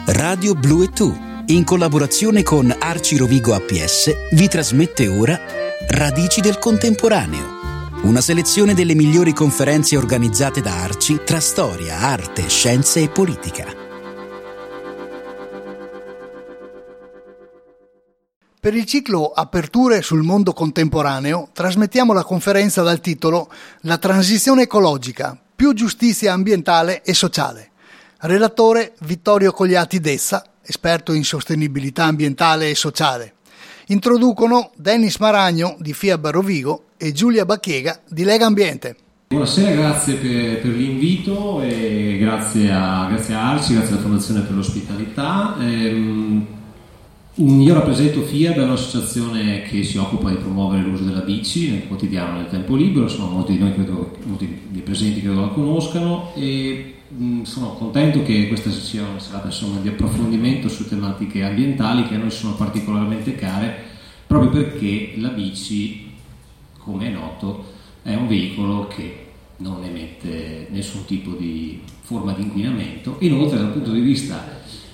Radio Blu e Tu, in collaborazione con Arci Rovigo APS, vi trasmette ora Radici del Contemporaneo, una selezione delle migliori conferenze organizzate da Arci tra storia, arte, scienze e politica. Per il ciclo Aperture sul mondo contemporaneo trasmettiamo la conferenza dal titolo La transizione ecologica, più giustizia ambientale e sociale. Relatore Vittorio Cogliati Dezza, esperto in sostenibilità ambientale e sociale. Introducono Dennis Maragno di FIAB Rovigo e Giulia Bacchiega di Lega Ambiente. Buonasera, grazie per l'invito e grazie a Arci, grazie alla Fondazione per l'ospitalità. Io rappresento FIAB, è un'associazione che si occupa di promuovere l'uso della bici nel quotidiano, nel tempo libero. Molti di noi, molti dei presenti credo la conoscano, e sono contento che questa sia una serata di approfondimento su tematiche ambientali che a noi sono particolarmente care, proprio perché la bici, come è noto, è un veicolo che non emette nessun tipo di forma di inquinamento. Inoltre, dal punto di vista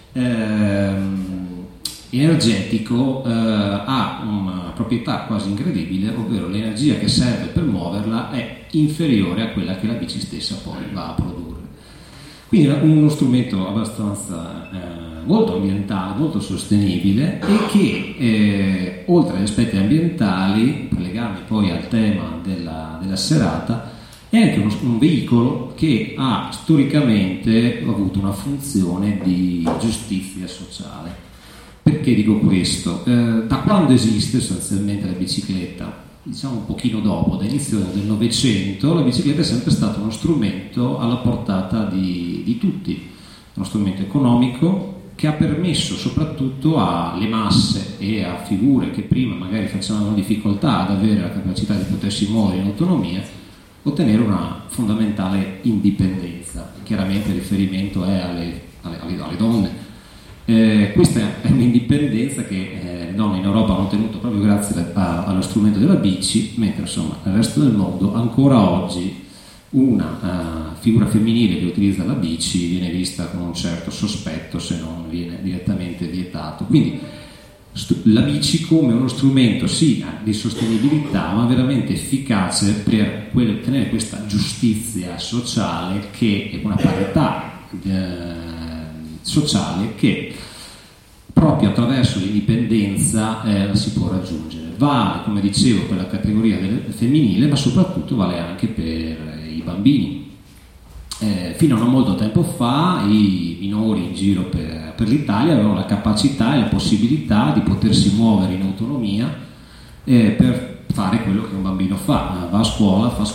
energetico, ha una proprietà quasi incredibile, ovvero l'energia che serve per muoverla è inferiore a quella che la bici stessa poi va a produrre. Quindi è uno strumento abbastanza molto ambientale, molto sostenibile, e che oltre agli aspetti ambientali, per legarmi poi al tema della serata, è anche un veicolo che ha storicamente avuto una funzione di giustizia sociale. Perché dico questo? Da quando esiste sostanzialmente la bicicletta, diciamo un pochino dopo, dall'inizio del Novecento, la bicicletta è sempre stato uno strumento alla portata di tutti, uno strumento economico che ha permesso soprattutto alle masse e a figure che prima magari facevano difficoltà ad avere la capacità di potersi muovere in autonomia, ottenere una fondamentale indipendenza. Chiaramente il riferimento è alle donne. Questa è un'indipendenza che le donne in Europa hanno ottenuto proprio grazie allo strumento della bici, mentre insomma nel resto del mondo ancora oggi una figura femminile che utilizza la bici viene vista con un certo sospetto, se non viene direttamente vietato. Quindi la bici come uno strumento sì di sostenibilità, ma veramente efficace per ottenere questa giustizia sociale, che è una parità sociale che proprio attraverso l'indipendenza si può raggiungere. Vale, come dicevo, per la categoria femminile, ma soprattutto vale anche per i bambini. Fino a non molto tempo fa i minori in giro per l'Italia avevano la capacità e la possibilità di potersi muovere in autonomia per fare quello che un bambino fa, va a scuola, fa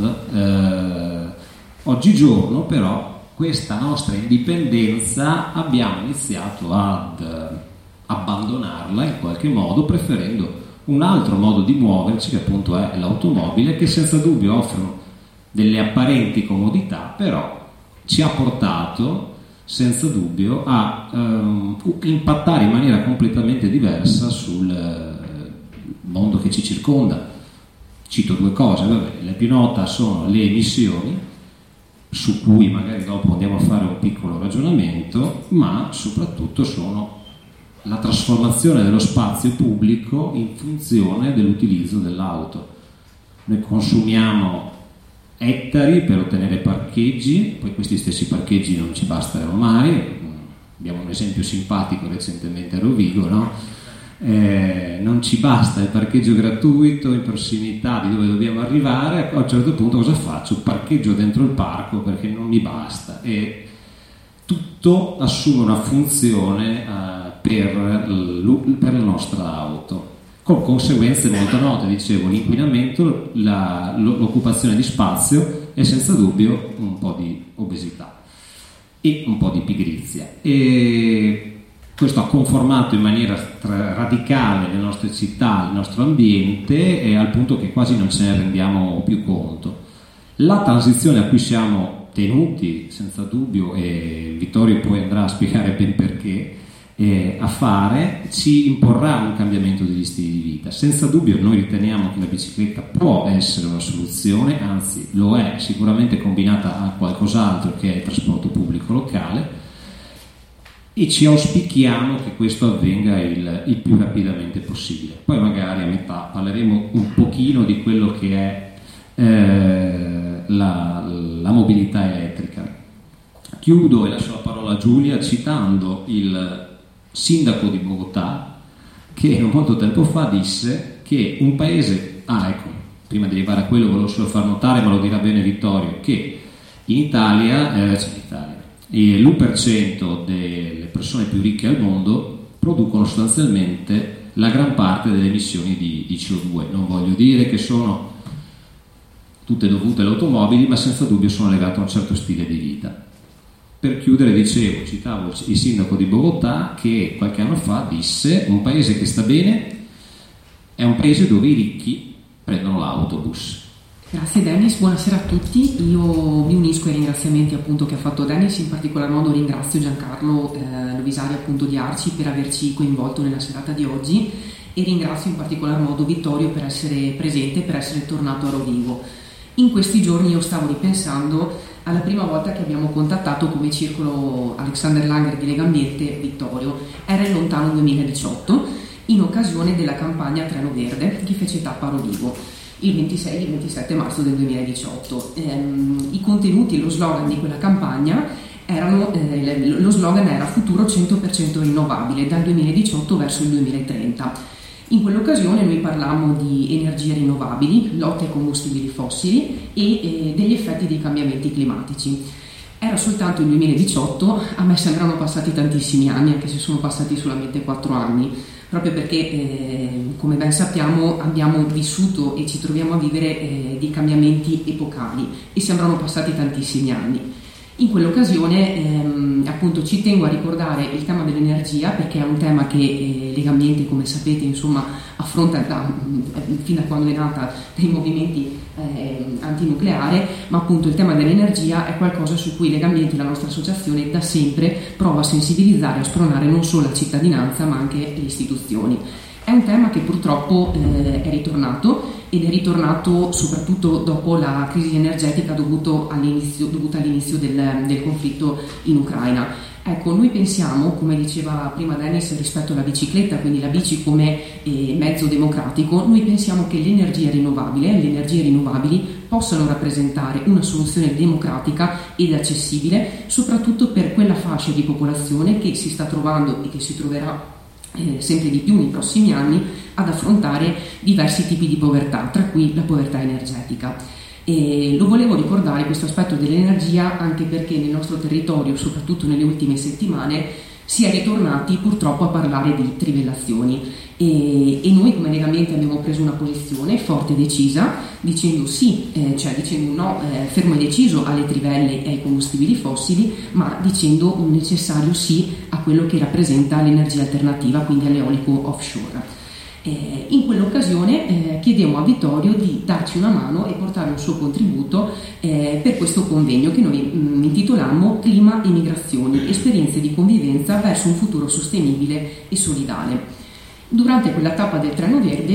sport. Oggigiorno però questa nostra indipendenza abbiamo iniziato ad abbandonarla in qualche modo, preferendo un altro modo di muoverci, che appunto è l'automobile, che senza dubbio offre delle apparenti comodità, però ci ha portato senza dubbio a impattare in maniera completamente diversa sul mondo che ci circonda. Cito due cose, la più nota sono le emissioni, su cui magari dopo andiamo a fare un piccolo ragionamento, ma soprattutto sono la trasformazione dello spazio pubblico in funzione dell'utilizzo dell'auto. Noi consumiamo ettari per ottenere parcheggi, poi questi stessi parcheggi non ci bastano mai. Abbiamo un esempio simpatico recentemente a Rovigo, no? Non ci basta il parcheggio gratuito in prossimità di dove dobbiamo arrivare. A un certo punto cosa faccio? Parcheggio dentro il parco perché non mi basta, e tutto assume una funzione per la nostra auto, con conseguenze molto note. Dicevo, l'inquinamento, l'occupazione di spazio e senza dubbio un po' di obesità e un po' di pigrizia, e questo ha conformato in maniera radicale le nostre città, il nostro ambiente, al punto che quasi non ce ne rendiamo più conto. La transizione a cui siamo tenuti, senza dubbio, e Vittorio poi andrà a spiegare ben perché, a fare, ci imporrà un cambiamento degli stili di vita. Senza dubbio noi riteniamo che la bicicletta può essere una soluzione, anzi lo è, sicuramente combinata a qualcos'altro che è il trasporto pubblico locale, e ci auspichiamo che questo avvenga il più rapidamente possibile. Poi magari a metà parleremo un pochino di quello che è la mobilità elettrica. Chiudo e lascio la parola a Giulia citando il sindaco di Bogotà, che non molto tempo fa disse che un paese, prima di arrivare a quello volevo solo far notare, ma lo dirà bene Vittorio, che in Italia l'1% delle persone più ricche al mondo producono sostanzialmente la gran parte delle emissioni di CO2. Non voglio dire che sono tutte dovute alle automobili, ma senza dubbio sono legate a un certo stile di vita. Per chiudere, citavo il sindaco di Bogotà che qualche anno fa disse: un paese che sta bene è un paese dove i ricchi prendono l'autobus. Grazie Dennis, buonasera a tutti. Io mi unisco ai ringraziamenti appunto che ha fatto Dennis, in particolar modo ringrazio Giancarlo Lovisari appunto di Arci per averci coinvolto nella serata di oggi, e ringrazio in particolar modo Vittorio per essere presente, per essere tornato a Rovigo. In questi giorni io stavo ripensando alla prima volta che abbiamo contattato come circolo Alexander Langer di Legambiente Vittorio. Era il lontano 2018, in occasione della campagna Treno Verde che fece tappa a Rovigo il 26 e il 27 marzo del 2018. I contenuti e lo slogan di quella campagna lo slogan era Futuro 100% rinnovabile dal 2018 verso il 2030. In quell'occasione noi parlammo di energie rinnovabili, lotte ai combustibili fossili e degli effetti dei cambiamenti climatici. Era soltanto il 2018, a me sembrano passati tantissimi anni, anche se sono passati solamente 4 anni, proprio perché, come ben sappiamo, abbiamo vissuto e ci troviamo a vivere dei cambiamenti epocali e sembrano passati tantissimi anni. In quell'occasione appunto ci tengo a ricordare il tema dell'energia, perché è un tema che Legambiente, come sapete, insomma, affronta fino a quando è nata dei movimenti antinucleare, ma appunto il tema dell'energia è qualcosa su cui Legambiente, la nostra associazione, da sempre prova a sensibilizzare e a spronare non solo la cittadinanza ma anche le istituzioni. È un tema che purtroppo è ritornato, ed è ritornato soprattutto dopo la crisi energetica dovuta all'inizio del conflitto in Ucraina. Ecco, noi pensiamo, come diceva prima Dennis, rispetto alla bicicletta, quindi la bici come mezzo democratico, noi pensiamo che le energie rinnovabili possano rappresentare una soluzione democratica ed accessibile, soprattutto per quella fascia di popolazione che si sta trovando e che si troverà sempre di più nei prossimi anni ad affrontare diversi tipi di povertà, tra cui la povertà energetica. E lo volevo ricordare questo aspetto dell'energia anche perché nel nostro territorio, soprattutto nelle ultime settimane, si è ritornati purtroppo a parlare di trivellazioni e noi come Legambiente abbiamo preso una posizione forte e decisa, dicendo dicendo no fermo e deciso alle trivelle e ai combustibili fossili, ma dicendo un necessario sì a quello che rappresenta l'energia alternativa, quindi all'eolico offshore. In quell'occasione chiedemmo a Vittorio di darci una mano e portare un suo contributo per questo convegno che noi intitolammo Clima e migrazioni, esperienze di convivenza verso un futuro sostenibile e solidale. Durante quella tappa del Treno Verde,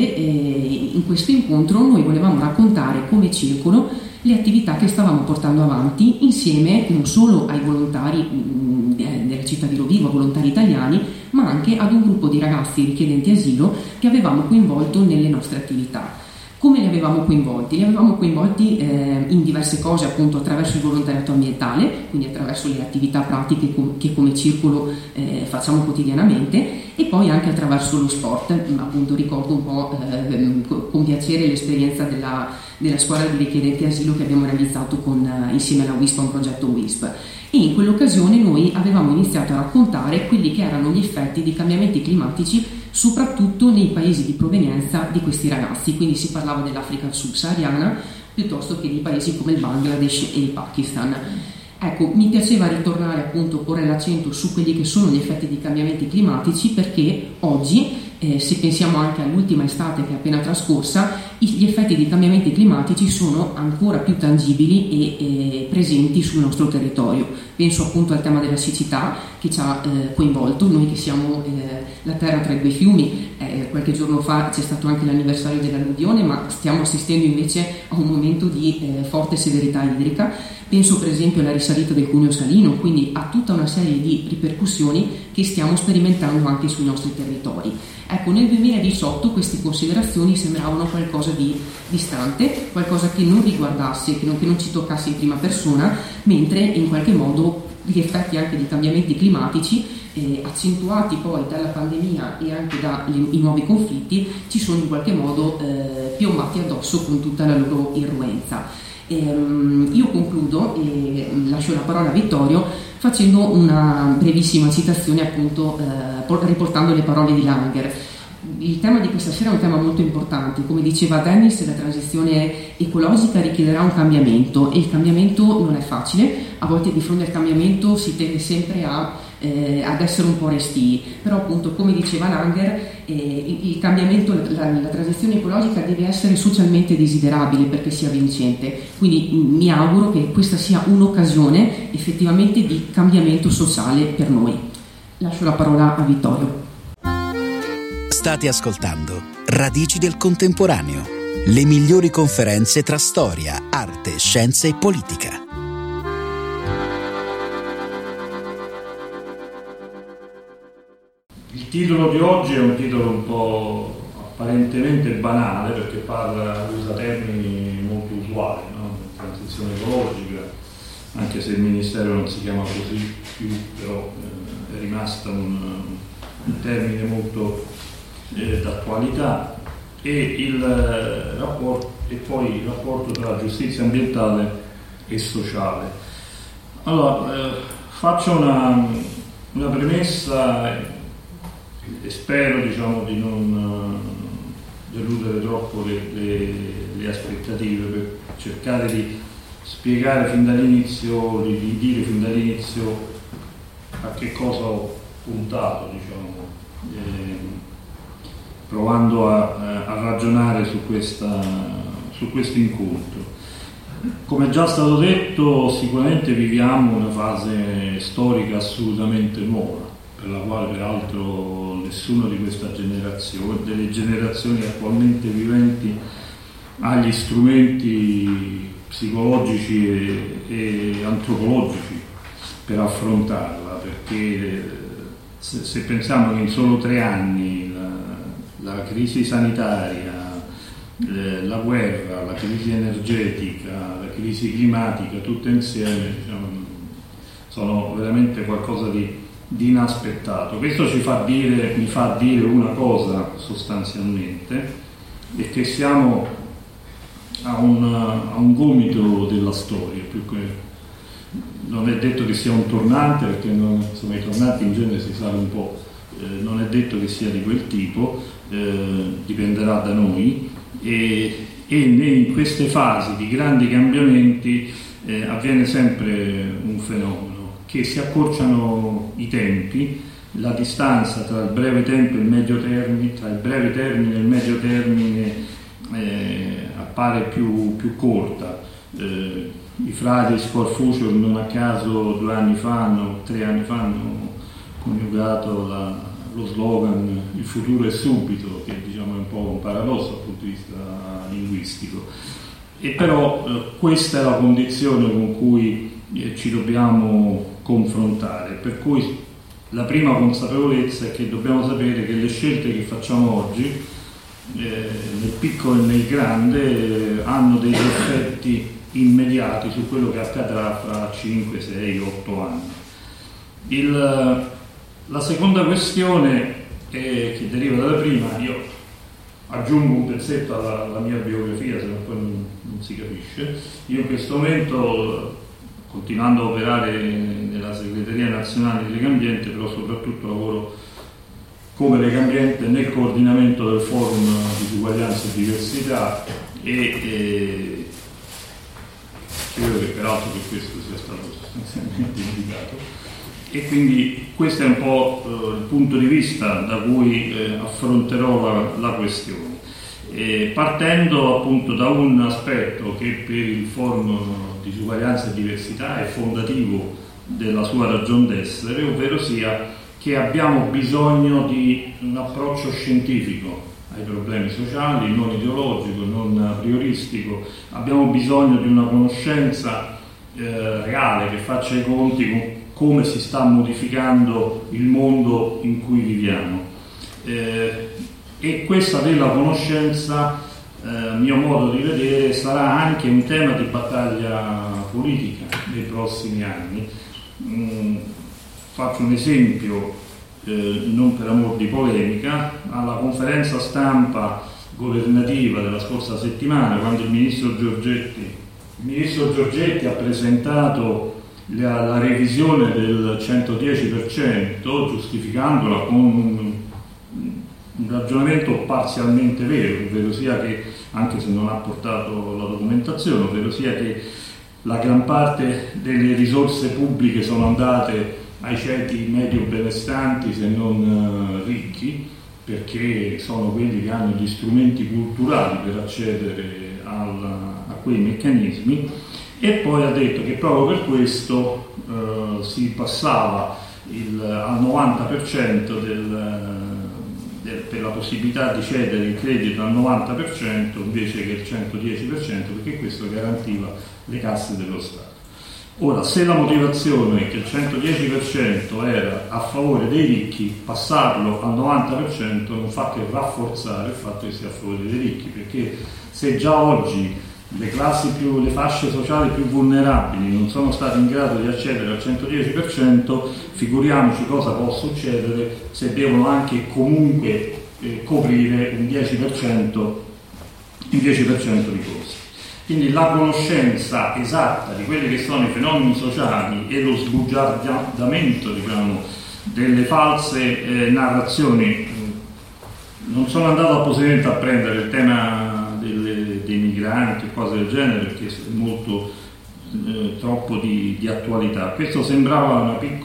in questo incontro noi volevamo raccontare come circolo le attività che stavamo portando avanti insieme non solo ai volontari della città di Rovigo, volontari italiani, ma anche ad un gruppo di ragazzi richiedenti asilo che avevamo coinvolto nelle nostre attività. Come li avevamo coinvolti? Li avevamo coinvolti in diverse cose, appunto attraverso il volontariato ambientale, quindi attraverso le attività pratiche che come circolo facciamo quotidianamente, e poi anche attraverso lo sport. Appunto ricordo un po' con piacere l'esperienza della squadra di richiedenti asilo che abbiamo realizzato insieme alla WISP, a un progetto WISP. E in quell'occasione noi avevamo iniziato a raccontare quelli che erano gli effetti dei cambiamenti climatici soprattutto nei paesi di provenienza di questi ragazzi, quindi si parlava dell'Africa subsahariana piuttosto che di paesi come il Bangladesh e il Pakistan. Ecco, mi piaceva ritornare appunto, porre l'accento su quelli che sono gli effetti dei cambiamenti climatici, perché oggi se pensiamo anche all'ultima estate che è appena trascorsa, gli effetti dei cambiamenti climatici sono ancora più tangibili e presenti sul nostro territorio. Penso appunto al tema della siccità che ci ha coinvolto, noi che siamo la terra tra i due fiumi. Qualche giorno fa c'è stato anche l'anniversario dell'alluvione, ma stiamo assistendo invece a un momento di forte severità idrica. Penso per esempio alla risalita del cuneo salino, quindi a tutta una serie di ripercussioni che stiamo sperimentando anche sui nostri territori. Ecco, nel 2018 queste considerazioni sembravano qualcosa di distante, qualcosa che non riguardasse, che non ci toccasse in prima persona, mentre in qualche modo gli effetti anche dei cambiamenti climatici, accentuati poi dalla pandemia e anche dai nuovi conflitti, ci sono in qualche modo piombati addosso con tutta la loro irruenza. Io concludo e lascio la parola a Vittorio facendo una brevissima citazione, appunto riportando le parole di Langer. Il tema di questa sera è un tema molto importante. Come diceva Dennis, la transizione ecologica richiederà un cambiamento e il cambiamento non è facile. A volte di fronte al cambiamento si tende sempre ad essere un po' restii, però appunto come diceva Langer, il cambiamento, la transizione ecologica deve essere socialmente desiderabile perché sia vincente, quindi mi auguro che questa sia un'occasione effettivamente di cambiamento sociale per noi. Lascio la parola a Vittorio. State ascoltando Radici del Contemporaneo, le migliori conferenze tra storia, arte, scienze e politica. Il titolo di oggi è un titolo un po' apparentemente banale perché usa termini molto usuali, no? Transizione ecologica, anche se il Ministero non si chiama così più, però è rimasto un termine molto d'attualità, e poi il rapporto tra giustizia ambientale e sociale. Allora, faccio una premessa e spero di non deludere troppo le aspettative, per cercare di spiegare fin dall'inizio, di dire fin dall'inizio a che cosa ho puntato, provando a ragionare su questo incontro. Come già stato detto, sicuramente viviamo una fase storica assolutamente nuova, per la quale peraltro nessuno di questa generazione, delle generazioni attualmente viventi, ha gli strumenti psicologici e antropologici per affrontarla, perché se pensiamo che in solo 3 anni la crisi sanitaria, la guerra, la crisi energetica, la crisi climatica, tutte insieme sono veramente qualcosa di inaspettato. Questo mi fa dire una cosa sostanzialmente, è che siamo a un gomito della storia, più che non è detto che sia un tornante, perché i tornanti in genere si sa un po', non è detto che sia di quel tipo, dipenderà da noi, e in queste fasi di grandi cambiamenti avviene sempre un fenomeno, che si accorciano i tempi, la distanza tra il breve tempo e il medio termine, tra il breve termine e il medio termine appare più corta. I Fridays for Future non a caso 3 anni fa hanno coniugato lo slogan "il futuro è subito", che è un po' un paradosso dal punto di vista linguistico, e però questa è la condizione con cui ci dobbiamo confrontare, per cui la prima consapevolezza è che dobbiamo sapere che le scelte che facciamo oggi, nel piccolo e nel grande, hanno degli effetti immediati su quello che accadrà fra 5, 6, 8 anni. La seconda questione che deriva dalla prima, io aggiungo un pezzetto alla mia biografia, se no poi non si capisce. Io in questo momento, continuando a operare nella segreteria nazionale di Legambiente, però soprattutto lavoro come Legambiente nel coordinamento del forum Disuguaglianza e Diversità, e credo che peraltro per questo sia stato sostanzialmente indicato, E quindi questo è un po' il punto di vista da cui affronterò la questione. Partendo appunto da un aspetto che per il Forum Disuguaglianza e Diversità è fondativo della sua ragion d'essere, ovvero sia che abbiamo bisogno di un approccio scientifico ai problemi sociali, non ideologico, non prioristico. Abbiamo bisogno di una conoscenza reale che faccia i conti con come si sta modificando il mondo in cui viviamo. E questa della conoscenza, mio modo di vedere, sarà anche un tema di battaglia politica nei prossimi anni. Faccio un esempio, non per amor di polemica: alla conferenza stampa governativa della scorsa settimana, quando il ministro Giorgetti ha presentato la revisione del 110%, giustificandola con un ragionamento parzialmente vero, ovvero sia che, anche se non ha portato la documentazione, ovvero sia che la gran parte delle risorse pubbliche sono andate ai ceti medio benestanti, se non ricchi, perché sono quelli che hanno gli strumenti culturali per accedere a quei meccanismi. E poi ha detto che proprio per questo si passava al 90% per la possibilità di cedere il credito al 90% invece che il 110%, perché questo garantiva le casse dello Stato. Ora, se la motivazione è che il 110% era a favore dei ricchi, passarlo al 90% non fa che rafforzare il fatto che sia a favore dei ricchi, perché se già oggi le fasce sociali più vulnerabili non sono state in grado di accedere al 110%, figuriamoci cosa può succedere se devono anche comunque coprire un 10% di costi. Quindi la conoscenza esatta di quelli che sono i fenomeni sociali e lo sbugiardamento, delle false narrazioni. Non sono andato appositamente a prendere il tema dei migranti e cose del genere, perché è molto troppo di attualità. Questo sembrava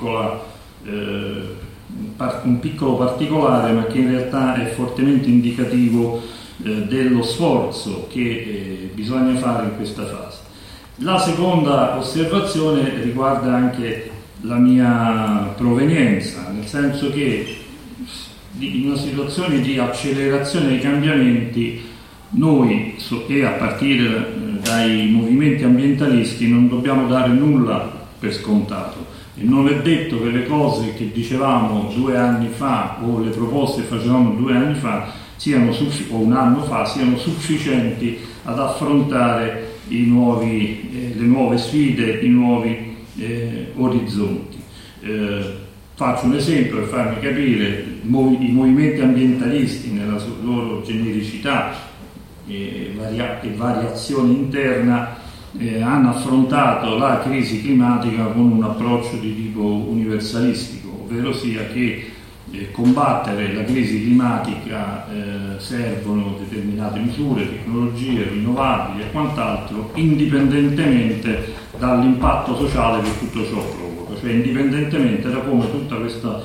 un piccolo particolare, ma che in realtà è fortemente indicativo dello sforzo che bisogna fare in questa fase. La seconda osservazione riguarda anche la mia provenienza, nel senso che in una situazione di accelerazione dei cambiamenti noi, e a partire dai movimenti ambientalisti, non dobbiamo dare nulla per scontato, e non è detto che le cose che dicevamo 2 anni fa o le proposte che facevamo 2 anni fa o un anno fa siano sufficienti ad affrontare le nuove sfide, i nuovi orizzonti. Faccio un esempio per farmi capire: i movimenti ambientalisti nella loro genericità e variazione interna hanno affrontato la crisi climatica con un approccio di tipo universalistico, ovvero sia che combattere la crisi climatica servono determinate misure, tecnologie rinnovabili e quant'altro, indipendentemente dall'impatto sociale che tutto ciò provoca, cioè indipendentemente da come tutto questo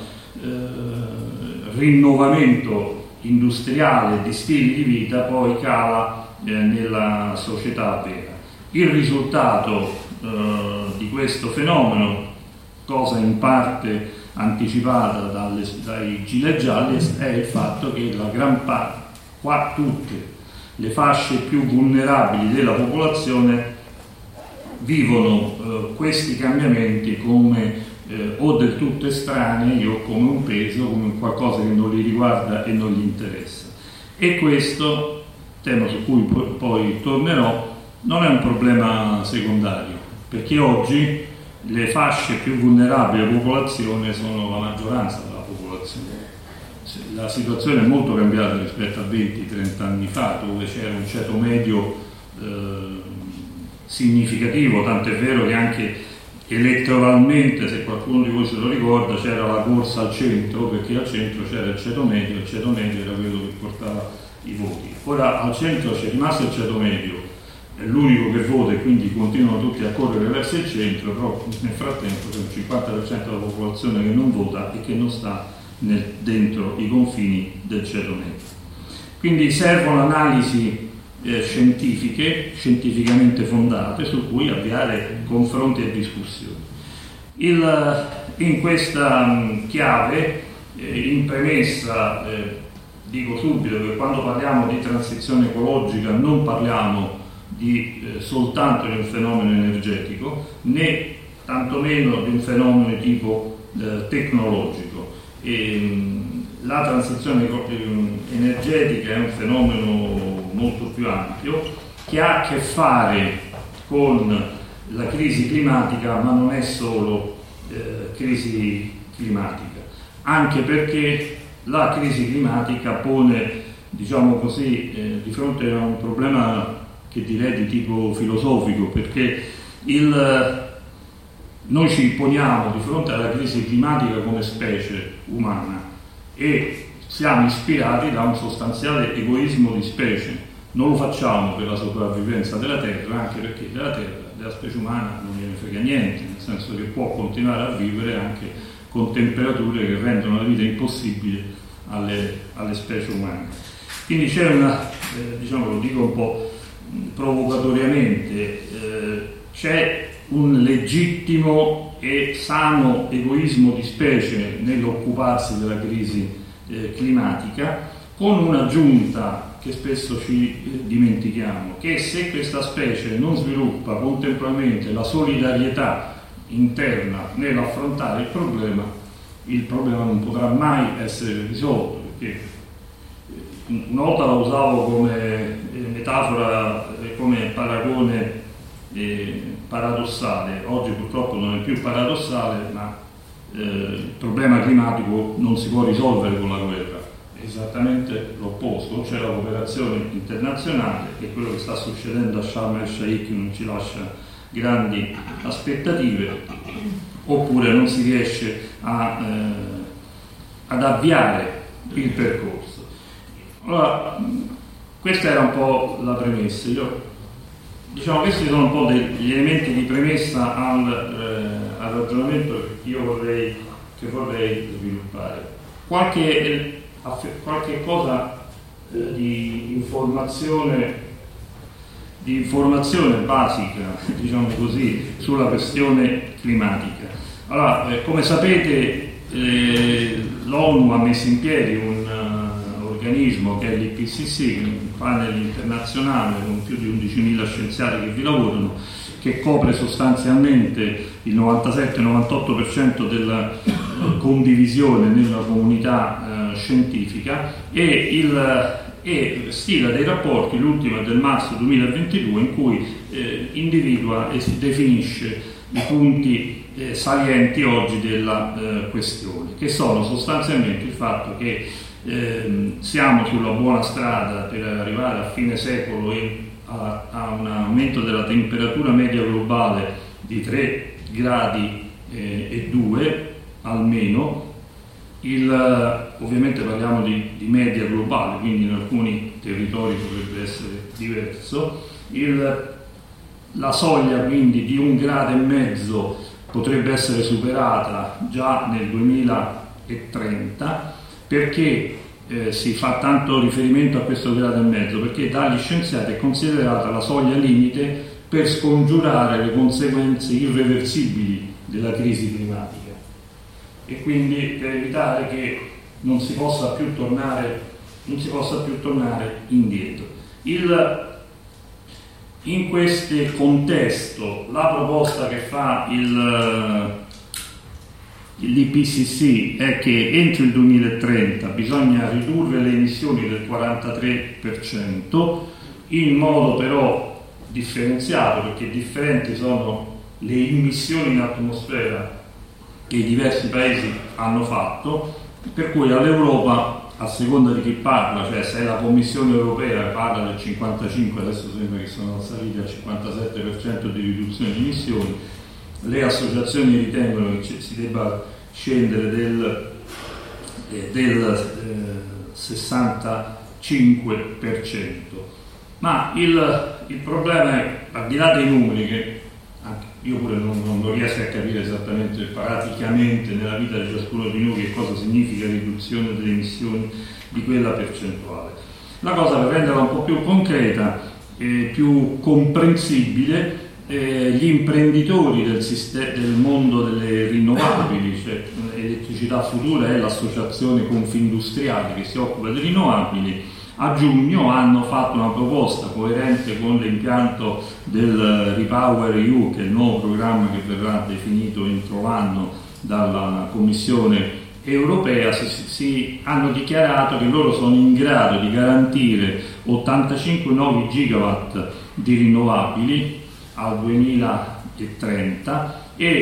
rinnovamento industriale di stili di vita poi cala nella società vera. Il risultato di questo fenomeno, cosa in parte anticipata dai gilet gialli, è il fatto che la gran parte, tutte le fasce più vulnerabili della popolazione vivono questi cambiamenti come o del tutto estranei o come un peso, come qualcosa che non li riguarda e non gli interessa. E questo, tema su cui poi tornerò, non è un problema secondario, perché oggi le fasce più vulnerabili della popolazione sono la maggioranza della popolazione. La situazione è molto cambiata rispetto a 20-30 anni fa, dove c'era un ceto medio significativo, tant'è vero che anche elettoralmente, se qualcuno di voi se lo ricorda, c'era la corsa al centro, perché al centro c'era il ceto medio era quello che portava i voti. Ora al centro c'è rimasto il ceto medio, è l'unico che vota e quindi continuano tutti a correre verso il centro, però nel frattempo c'è un 50% della popolazione che non vota e che non sta dentro i confini del ceto medio. Quindi servono analisi scientificamente fondate su cui avviare confronti e discussioni. In questa chiave, in premessa, dico subito che quando parliamo di transizione ecologica non parliamo soltanto di un fenomeno energetico, né tantomeno di un fenomeno di tipo tecnologico. La transizione energetica è un fenomeno molto più ampio che ha a che fare con la crisi climatica, ma non è solo crisi climatica, anche perché la crisi climatica pone, diciamo così, di fronte a un problema che direi di tipo filosofico, perché noi ci poniamo di fronte alla crisi climatica come specie umana e siamo ispirati da un sostanziale egoismo di specie. Non lo facciamo per la sopravvivenza della Terra, anche perché della specie umana non gliene frega niente, nel senso che può continuare a vivere anche con temperature che rendono la vita impossibile alle specie umane. Quindi c'è diciamo, lo dico un po' provocatoriamente, c'è un legittimo e sano egoismo di specie nell'occuparsi della crisi climatica, con un'aggiunta che spesso ci dimentichiamo, che se questa specie non sviluppa contemporaneamente la solidarietà interna nell'affrontare il problema non potrà mai essere risolto, perché una volta la usavo come metafora, come paragone paradossale, oggi purtroppo non è più paradossale, ma il problema climatico non si può risolvere con la guerra, è esattamente l'opposto. C'è la cooperazione internazionale e quello che sta succedendo a Sharm el-Sheikh non ci lascia grandi aspettative, oppure non si riesce ad avviare il percorso. Allora, questa era un po' la premessa. Diciamo, questi sono un po' degli elementi di premessa al ragionamento che vorrei sviluppare. Qualche cosa di informazione basica, diciamo così, sulla questione climatica. Allora, come sapete, l'ONU ha messo in piedi un organismo che è l'IPCC, un panel internazionale con più di 11.000 scienziati che vi lavorano, che copre sostanzialmente il 97-98% della condivisione nella comunità scientifica e stila dei rapporti, l'ultimo è del marzo 2022, in cui individua e si definisce i punti salienti oggi della questione, che sono sostanzialmente il fatto che siamo sulla buona strada per arrivare a fine secolo a un aumento della temperatura media globale di 3 gradi e 2 almeno. Ovviamente parliamo di media globale, quindi in alcuni territori potrebbe essere diverso. La soglia quindi di 1,5 gradi potrebbe essere superata già nel 2030, perché si fa tanto riferimento a questo 1,5 gradi, perché dagli scienziati è considerata la soglia limite per scongiurare le conseguenze irreversibili della crisi climatica, e quindi per evitare che non si possa più tornare indietro. In questo contesto la proposta che fa l'IPCC è che entro il 2030 bisogna ridurre le emissioni del 43%, in modo però differenziato, perché differenti sono le emissioni in atmosfera che i diversi paesi hanno fatto, per cui all'Europa, a seconda di chi parla, cioè se la Commissione europea parla del 55%, adesso sembra che sono saliti al 57% di riduzione di emissioni, le associazioni ritengono che si debba scendere del 65%. Ma il problema è, al di là dei numeri, che anche io pure non riesco a capire esattamente praticamente nella vita di ciascuno di noi che cosa significa riduzione delle emissioni di quella percentuale. La cosa, per renderla un po' più concreta e più comprensibile, gli imprenditori del mondo delle rinnovabili, cioè Elettricità Futura è l'associazione Confindustriali che si occupa di rinnovabili, a giugno hanno fatto una proposta coerente con l'impianto del Repower EU, che è il nuovo programma che verrà definito entro l'anno dalla Commissione europea. Hanno dichiarato che loro sono in grado di garantire 85 nuovi gigawatt di rinnovabili al 2030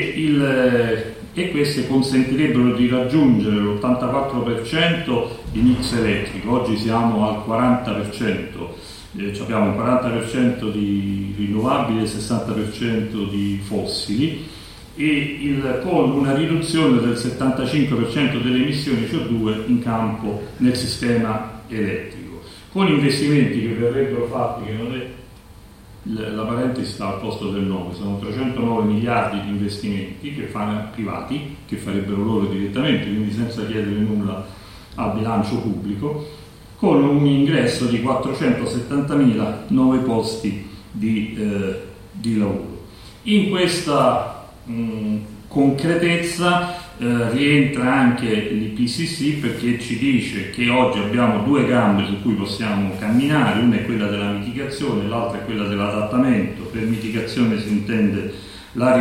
e queste consentirebbero di raggiungere l'84% di mix elettrico. Oggi siamo al 40%, abbiamo il 40% di rinnovabili e il 60% di fossili, con una riduzione del 75% delle emissioni CO2 in campo nel sistema elettrico, con investimenti che verrebbero fatti, che non è la parentesi sta al posto del 9, sono 309 miliardi di investimenti che fanno privati, che farebbero loro direttamente, quindi senza chiedere nulla al bilancio pubblico, con un ingresso di 470.000 nuovi posti di lavoro. In questa concretezza rientra anche l'IPCC, perché ci dice che oggi abbiamo due gambe su cui possiamo camminare, una è quella della mitigazione, l'altra è quella dell'adattamento. Per mitigazione si intende la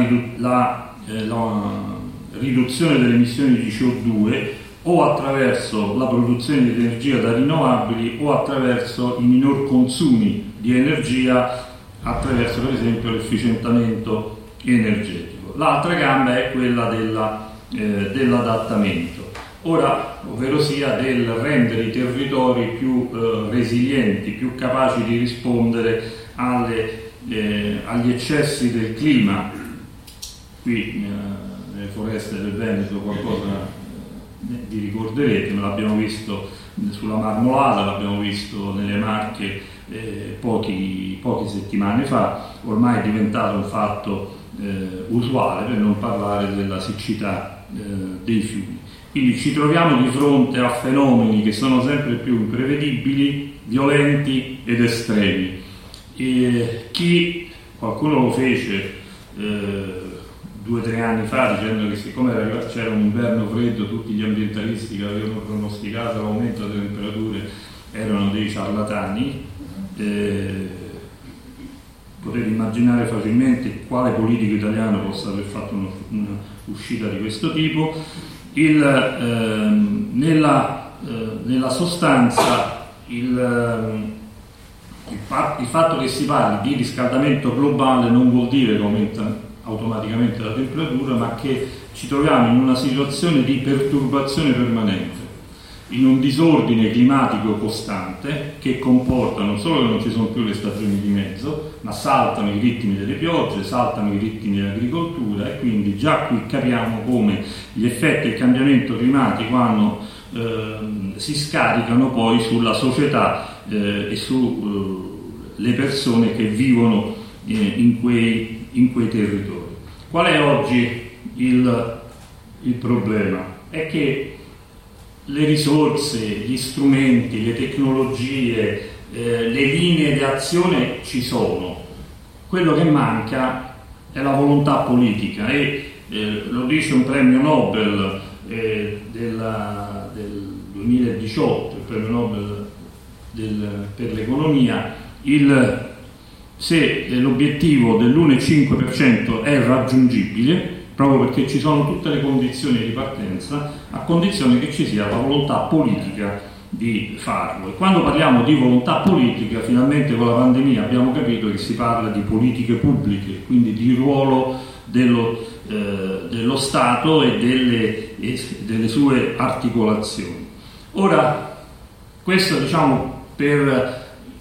riduzione delle emissioni di CO2 o attraverso la produzione di energia da rinnovabili o attraverso i minor consumi di energia, attraverso per esempio l'efficientamento energetico. L'altra gamba è quella dell'adattamento, ovvero sia del rendere i territori più resilienti, più capaci di rispondere agli eccessi del clima. Qui nelle foreste del Veneto qualcosa vi ricorderete, l'abbiamo visto sulla Marmolada, l'abbiamo visto nelle Marche poche settimane fa, ormai è diventato un fatto usuale, per non parlare della siccità dei fiumi. Quindi ci troviamo di fronte a fenomeni che sono sempre più imprevedibili, violenti ed estremi. Qualcuno lo fece 2 o 3 anni fa dicendo che siccome c'era un inverno freddo tutti gli ambientalisti che avevano pronosticato l'aumento delle temperature erano dei ciarlatani. Potete immaginare facilmente quale politico italiano possa aver fatto un'uscita di questo tipo. Nella sostanza il fatto che si parli di riscaldamento globale non vuol dire che aumenta automaticamente la temperatura, ma che ci troviamo in una situazione di perturbazione permanente, in un disordine climatico costante che comporta non solo che non ci sono più le stagioni di mezzo, ma saltano i ritmi delle piogge, saltano i ritmi dell'agricoltura, e quindi già qui capiamo come gli effetti del cambiamento climatico si scaricano poi sulla società e sulle persone che vivono in quei territori. Qual è oggi il problema? È che le risorse, gli strumenti, le tecnologie, le linee di azione ci sono. Quello che manca è la volontà politica e lo dice un premio Nobel del 2018, il premio Nobel per l'economia, se l'obiettivo dell'1,5% è raggiungibile, proprio perché ci sono tutte le condizioni di partenza, a condizione che ci sia la volontà politica di farlo. E quando parliamo di volontà politica, finalmente con la pandemia abbiamo capito che si parla di politiche pubbliche, quindi di ruolo dello Stato e delle sue articolazioni. Ora, questo per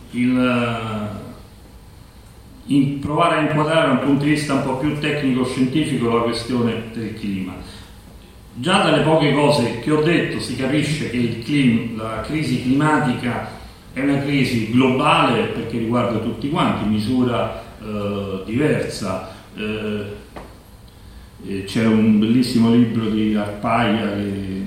provare a inquadrare da un punto di vista un po' più tecnico-scientifico la questione del clima. Già dalle poche cose che ho detto si capisce che la crisi climatica È una crisi globale perché riguarda tutti quanti, in misura diversa. C'è un bellissimo libro di Arpaia che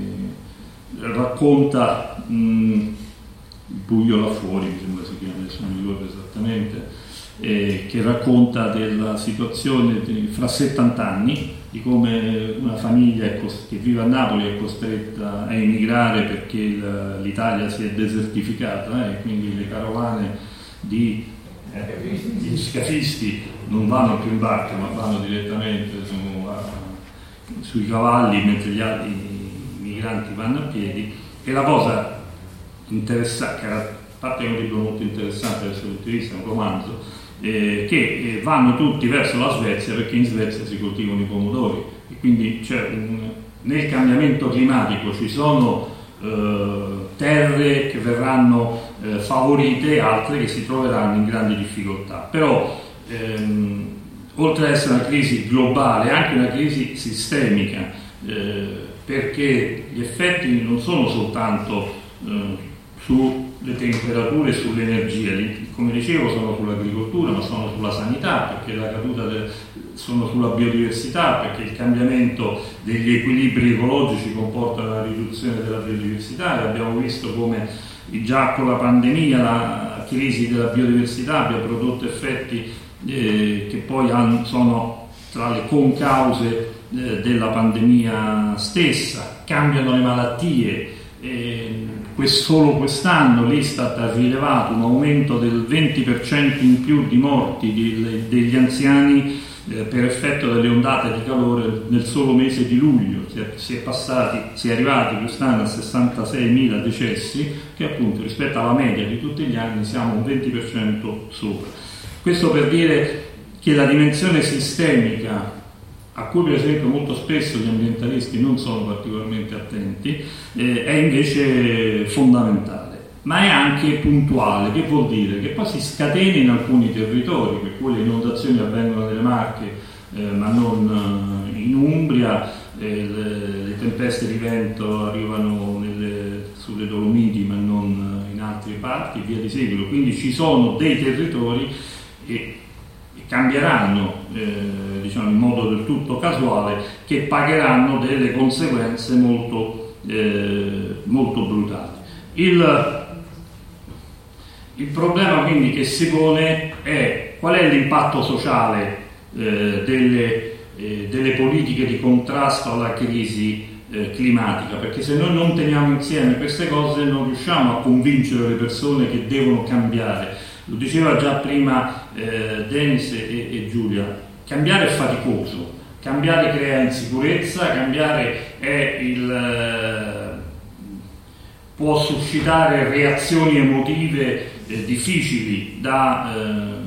racconta il buio là fuori, mi sembra si chiama, adesso non mi ricordo esattamente, che racconta della situazione fra 70 anni, di come una famiglia che vive a Napoli è costretta a emigrare perché l'Italia si è desertificata e quindi le carovane di scafisti non vanno più in barca ma vanno direttamente sui cavalli, mentre gli altri migranti vanno a piedi. E la cosa interessante, che a parte è un libro molto interessante dal suo punto di vista, è un romanzo, che vanno tutti verso la Svezia perché in Svezia si coltivano i pomodori e quindi nel cambiamento climatico ci sono terre che verranno favorite, altre che si troveranno in grandi difficoltà. Però oltre ad essere una crisi globale è anche una crisi sistemica, perché gli effetti non sono soltanto sulle temperature e sull'energia, come dicevo sono sull'agricoltura, ma sono sulla sanità, perché la caduta sono sulla biodiversità, perché il cambiamento degli equilibri ecologici comporta la riduzione della biodiversità e abbiamo visto come già con la pandemia la crisi della biodiversità abbia prodotto effetti che poi sono tra le concause della pandemia stessa. Cambiano le malattie. Solo quest'anno l'Istat ha rilevato un aumento del 20% in più di morti degli anziani per effetto delle ondate di calore nel solo mese di luglio. Si è arrivati quest'anno a 66.000 decessi, che appunto rispetto alla media di tutti gli anni siamo un 20% sopra. Questo per dire che la dimensione sistemica, a cui per esempio molto spesso gli ambientalisti non sono particolarmente attenti, è invece fondamentale, ma è anche puntuale, che vuol dire che poi si scatena in alcuni territori, per cui le inondazioni avvengono nelle Marche ma non in Umbria, le tempeste di vento arrivano sulle Dolomiti ma non in altre parti, via di seguito. Quindi ci sono dei territori che cambieranno in modo del tutto casuale, che pagheranno delle conseguenze molto brutali. Il problema quindi che si pone è qual è l'impatto sociale delle politiche di contrasto alla crisi climatica, perché se noi non teniamo insieme queste cose non riusciamo a convincere le persone che devono cambiare. Lo diceva già prima Denis e Giulia, cambiare è faticoso, cambiare crea insicurezza, cambiare può suscitare reazioni emotive difficili da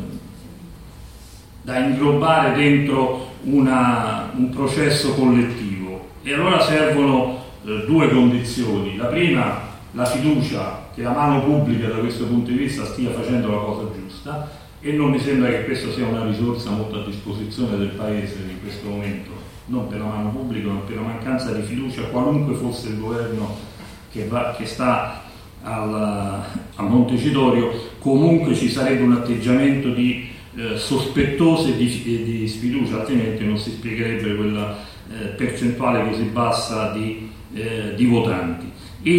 inglobare dentro un processo collettivo, e allora servono due condizioni. La prima, la fiducia che la mano pubblica da questo punto di vista stia facendo la cosa giusta, e non mi sembra che questa sia una risorsa molto a disposizione del Paese in questo momento, non per la mano pubblica ma per la mancanza di fiducia, qualunque fosse il governo che sta a Montecitorio. Comunque ci sarebbe un atteggiamento di sospettoso e di sfiducia, altrimenti non si spiegherebbe quella percentuale così bassa di votanti.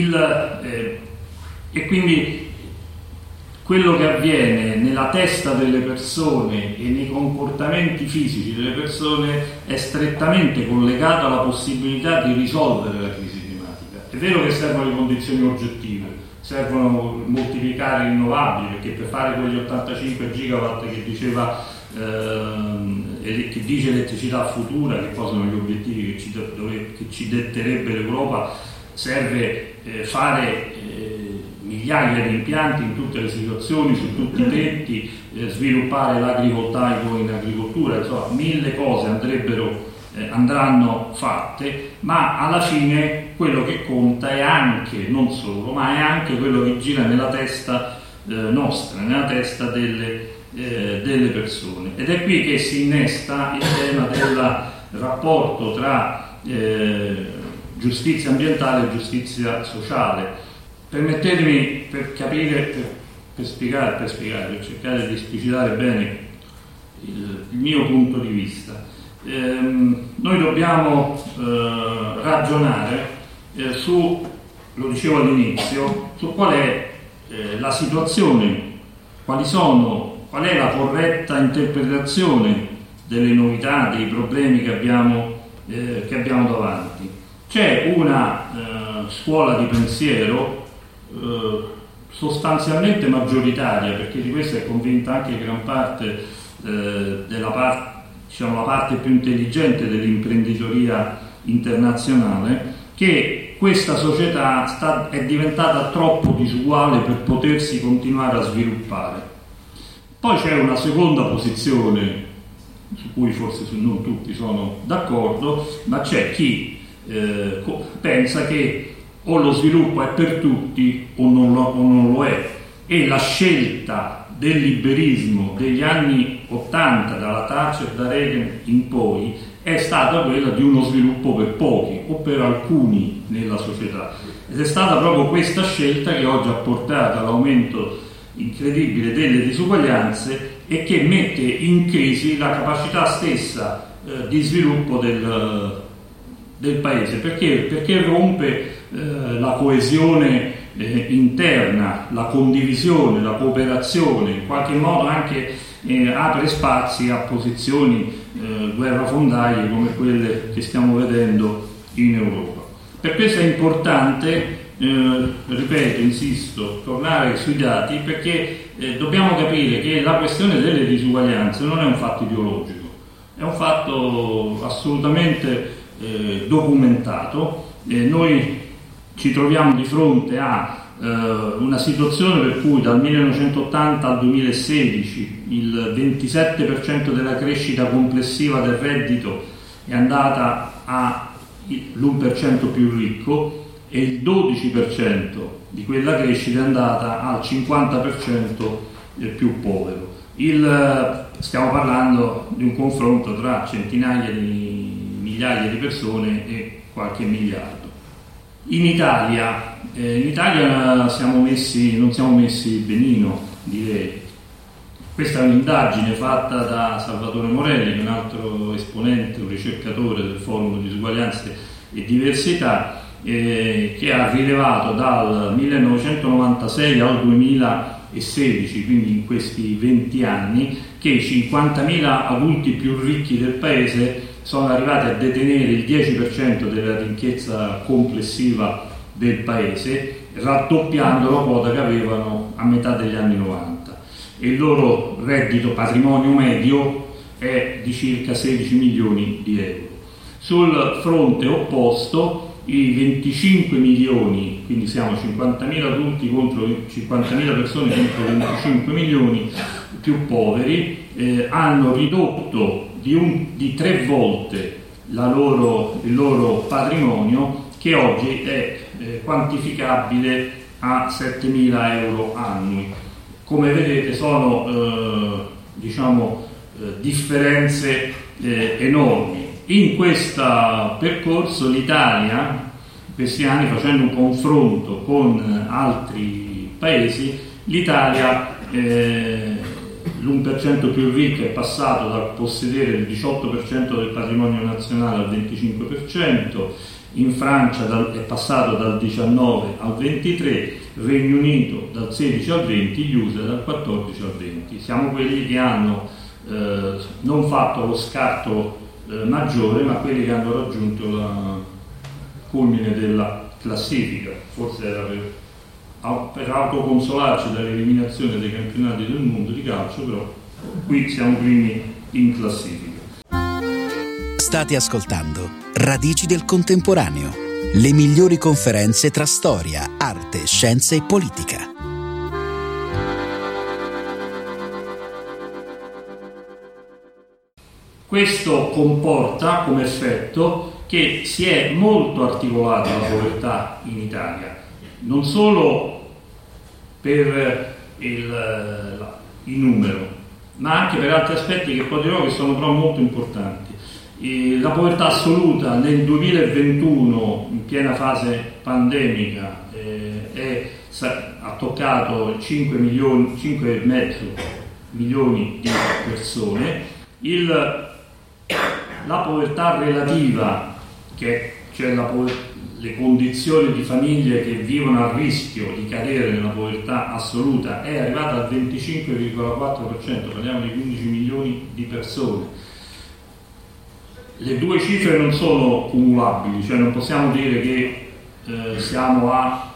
E quindi quello che avviene nella testa delle persone e nei comportamenti fisici delle persone è strettamente collegato alla possibilità di risolvere la crisi climatica. È vero che servono le condizioni oggettive, servono moltiplicare i rinnovabili, perché per fare quegli 85 gigawatt che dice elettricità futura, che poi sono gli obiettivi che ci detterebbe l'Europa, serve fare migliaia di impianti in tutte le situazioni, su tutti i tetti, sviluppare l'agrivoltaico in agricoltura, insomma 1000 cose andranno fatte, ma alla fine quello che conta è anche, non solo, ma è anche quello che gira nella testa nostra, nella testa delle persone. Ed è qui che si innesta il tema del rapporto tra giustizia ambientale e giustizia sociale. Permettetemi, per capire per cercare di esplicitare bene il mio punto di vista. Noi dobbiamo ragionare lo dicevo all'inizio, su qual è la situazione, qual è la corretta interpretazione delle novità, dei problemi che abbiamo davanti. C'è una scuola di pensiero sostanzialmente maggioritaria, perché di questo è convinta anche gran parte la parte più intelligente dell'imprenditoria internazionale, che questa società è diventata troppo disuguale per potersi continuare a sviluppare. Poi c'è una seconda posizione su cui forse non tutti sono d'accordo, ma c'è chi pensa che o lo sviluppo è per tutti o non lo è, e la scelta del liberismo degli anni 80, dalla Thatcher, da Reagan in poi, è stata quella di uno sviluppo per pochi o per alcuni nella società, ed è stata proprio questa scelta che oggi ha portato all'aumento incredibile delle disuguaglianze e che mette in crisi la capacità stessa di sviluppo del paese, perché rompe la coesione interna, la condivisione, la cooperazione, in qualche modo anche apre spazi a posizioni guerrafondaiche come quelle che stiamo vedendo in Europa. Per questo è importante, ripeto, insisto, tornare sui dati, perché dobbiamo capire che la questione delle disuguaglianze non è un fatto ideologico, è un fatto assolutamente documentato. Noi ci troviamo di fronte a una situazione per cui dal 1980 al 2016 il 27% della crescita complessiva del reddito è andata all'1% più ricco e il 12% di quella crescita è andata al 50% più povero. Stiamo parlando di un confronto tra centinaia di migliaia di persone e qualche miliardo. In Italia non siamo messi benino, direi. Questa è un'indagine fatta da Salvatore Morelli, che è un altro esponente, un ricercatore del Forum Disuguaglianze e Diversità, che ha rilevato dal 1996 al 2016, quindi in questi 20 anni, che i 50.000 adulti più ricchi del paese sono arrivati a detenere il 10% della ricchezza complessiva del paese, raddoppiando la quota che avevano a metà degli anni 90, e il loro reddito patrimonio medio è di circa 16 milioni di euro. Sul fronte opposto, i 25 milioni, quindi siamo 50.000 adulti contro 50.000 persone contro 25 milioni più poveri, hanno ridotto di 3 volte il loro patrimonio, che oggi è quantificabile a 7.000 euro annui. Come vedete sono differenze enormi. In questo percorso l'Italia, questi anni, facendo un confronto con altri paesi, l'Italia, l'1% più ricco è passato dal possedere il 18% del patrimonio nazionale al 25%, in Francia è passato dal 19 al 23%, Regno Unito dal 16 al 20%, gli USA dal 14 al 20%. Siamo quelli che hanno non fatto lo scatto maggiore, ma quelli che hanno raggiunto il culmine della classifica. Forse era per autoconsolarci dall'eliminazione dei campionati del mondo di calcio, però qui siamo primi in classifica. State ascoltando Radici del Contemporaneo, le migliori conferenze tra storia, arte, scienze e politica. Questo comporta come effetto che si è molto articolata la povertà in Italia, non solo per il numero, ma anche per altri aspetti che poi dirò, che sono però molto importanti. La povertà assoluta nel 2021, in piena fase pandemica, ha toccato 5,5 milioni di persone. La povertà relativa, cioè le condizioni di famiglie che vivono a rischio di cadere nella povertà assoluta, è arrivata al 25,4%, parliamo di 15 milioni di persone. Le due cifre non sono cumulabili, cioè non possiamo dire che siamo a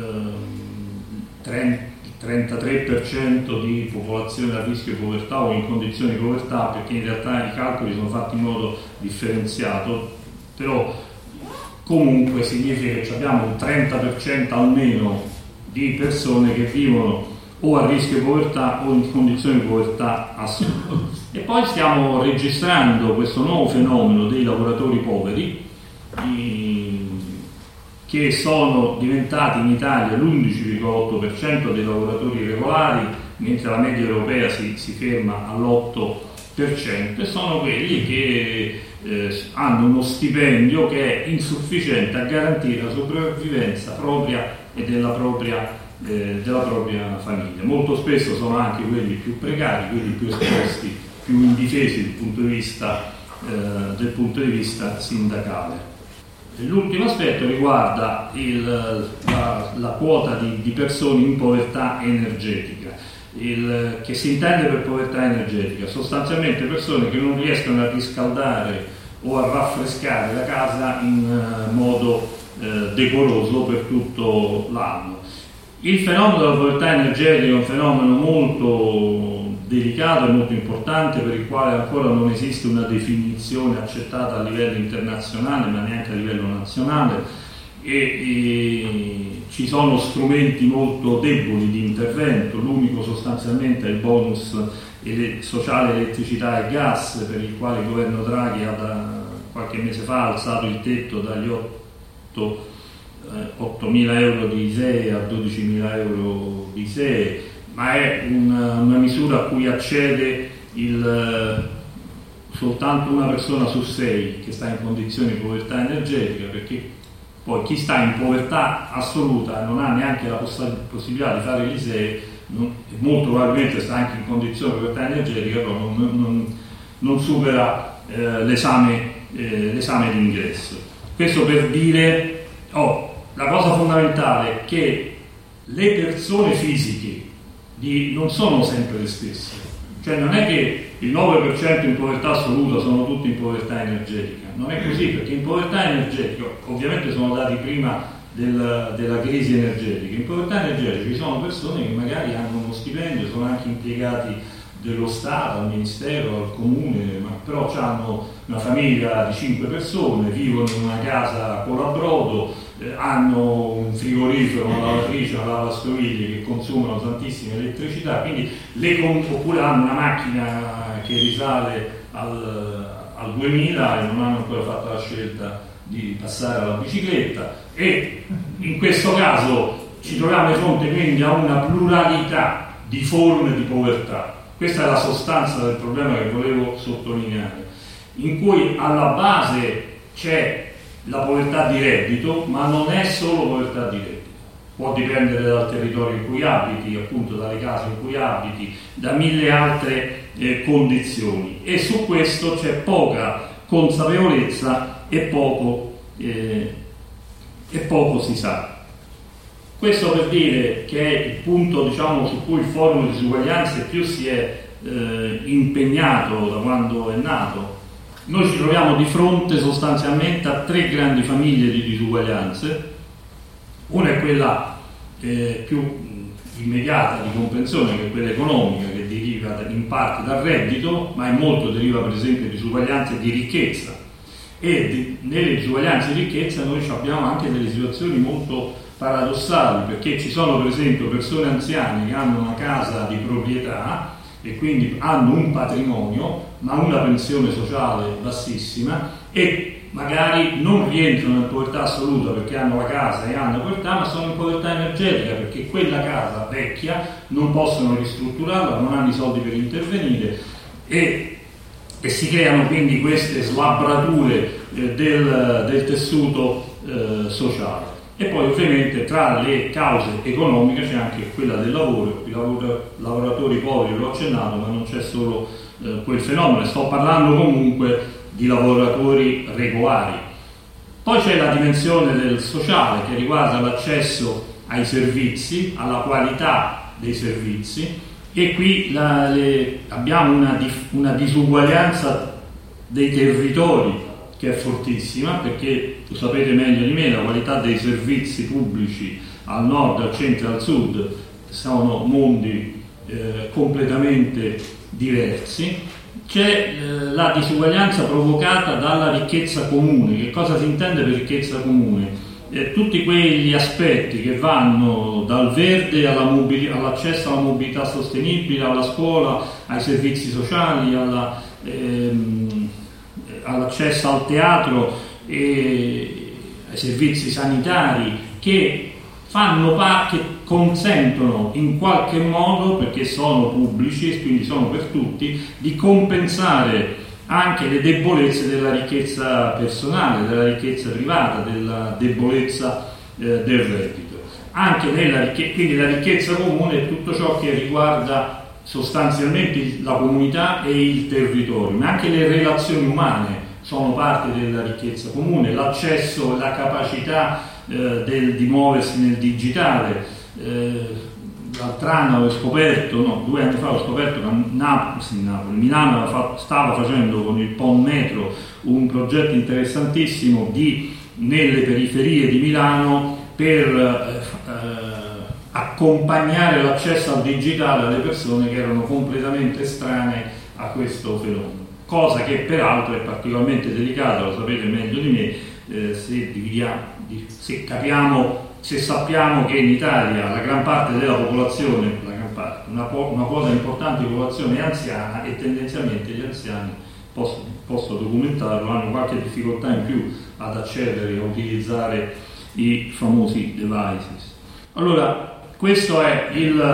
33% di popolazione a rischio di povertà o in condizioni di povertà, perché in realtà i calcoli sono fatti in modo differenziato, però comunque significa che abbiamo un 30% almeno di persone che vivono o a rischio di povertà o in condizioni di povertà assoluta. E poi stiamo registrando questo nuovo fenomeno dei lavoratori poveri, che sono diventati in Italia l'11,8% dei lavoratori regolari, mentre la media europea si ferma all'8%, e sono quelli che hanno uno stipendio che è insufficiente a garantire la sopravvivenza propria e della propria famiglia. Molto spesso sono anche quelli più precari, quelli più esposti, più indifesi dal punto di vista sindacale. L'ultimo aspetto riguarda la quota di persone in povertà energetica. Che si intende per povertà energetica? Sostanzialmente persone che non riescono a riscaldare o a raffrescare la casa in modo decoroso per tutto l'anno. Il fenomeno della povertà energetica è un fenomeno molto delicato e molto importante, per il quale ancora non esiste una definizione accettata a livello internazionale, ma neanche a livello nazionale, e ci sono strumenti molto deboli di intervento. L'unico sostanzialmente è il bonus sociale elettricità e gas, per il quale il governo Draghi qualche mese fa ha alzato il tetto dagli 8.000 euro di ISEE a 12.000 euro di ISEE, ma è una misura a cui accede soltanto una persona su 6 che sta in condizioni di povertà energetica, perché poi chi sta in povertà assoluta non ha neanche la possibilità di fare l'ISEE, molto probabilmente sta anche in condizioni di povertà energetica, però non supera l'esame di ingresso. Questo per dire, la cosa fondamentale è che le persone fisiche non sono sempre le stesse, cioè non è che il 9% in povertà assoluta sono tutti in povertà energetica, non è così, perché in povertà energetica, ovviamente sono dati prima della crisi energetica, in povertà energetica ci sono persone che magari hanno uno stipendio, sono anche impiegati dello Stato, al Ministero, al Comune, ma però hanno una famiglia di 5 persone, vivono in una casa con l'abrodo, hanno un frigorifero, una lavatrice, una lavastoviglie che consumano tantissima elettricità, quindi oppure hanno una macchina che risale al 2000 e non hanno ancora fatto la scelta di passare alla bicicletta, e in questo caso ci troviamo di fronte quindi a una pluralità di forme di povertà. Questa è la sostanza del problema che volevo sottolineare, in cui alla base c'è la povertà di reddito, ma non è solo povertà di reddito, può dipendere dal territorio in cui abiti, appunto dalle case in cui abiti, da mille altre condizioni, e su questo c'è poca consapevolezza e poco si sa. Questo per dire che è il punto, su cui il Forum di Disuguaglianze più si è impegnato da quando è nato. Noi ci troviamo di fronte sostanzialmente a 3 grandi famiglie di disuguaglianze. Una è quella più immediata di comprensione, che è quella economica, che deriva in parte dal reddito, ma in molto deriva per esempio di disuguaglianze di ricchezza, e nelle disuguaglianze di ricchezza noi abbiamo anche delle situazioni molto paradossali, perché ci sono per esempio persone anziane che hanno una casa di proprietà e quindi hanno un patrimonio ma una pensione sociale bassissima, e magari non rientrano in povertà assoluta perché hanno la casa e hanno povertà, ma sono in povertà energetica perché quella casa vecchia non possono ristrutturarla, non hanno i soldi per intervenire, e e si creano quindi queste slabrature del tessuto sociale. E poi ovviamente tra le cause economiche c'è anche quella del lavoro, i lavoratori poveri, l'ho accennato, ma non c'è solo quel fenomeno, sto parlando comunque di lavoratori regolari. Poi c'è la dimensione del sociale che riguarda l'accesso ai servizi, alla qualità dei servizi, e qui abbiamo una disuguaglianza dei territori che è fortissima, perché lo sapete meglio di me, la qualità dei servizi pubblici al nord, al centro e al sud sono mondi completamente diversi. C'è la disuguaglianza provocata dalla ricchezza comune. Che cosa si intende per ricchezza comune? Tutti quegli aspetti che vanno dal verde all'accesso alla mobilità sostenibile, alla scuola, ai servizi sociali, all'accesso al teatro e ai servizi sanitari, che consentono in qualche modo, perché sono pubblici e quindi sono per tutti, di compensare anche le debolezze della ricchezza personale, della ricchezza privata, della debolezza del reddito. Quindi la ricchezza comune è tutto ciò che riguarda sostanzialmente la comunità e il territorio, ma anche le relazioni umane sono parte della ricchezza comune, l'accesso e la capacità di muoversi nel digitale. L'altro anno 2 anni fa ho scoperto che Milano stava facendo con il PON Metro un progetto interessantissimo nelle periferie di Milano per accompagnare l'accesso al digitale alle persone che erano completamente estranee a questo fenomeno, cosa che peraltro è particolarmente delicata, lo sapete meglio di me, se sappiamo che in Italia la gran parte della popolazione, una quota importante di popolazione è anziana, e tendenzialmente gli anziani, posso documentarlo, hanno qualche difficoltà in più ad accedere, a utilizzare i famosi devices. Allora, questo è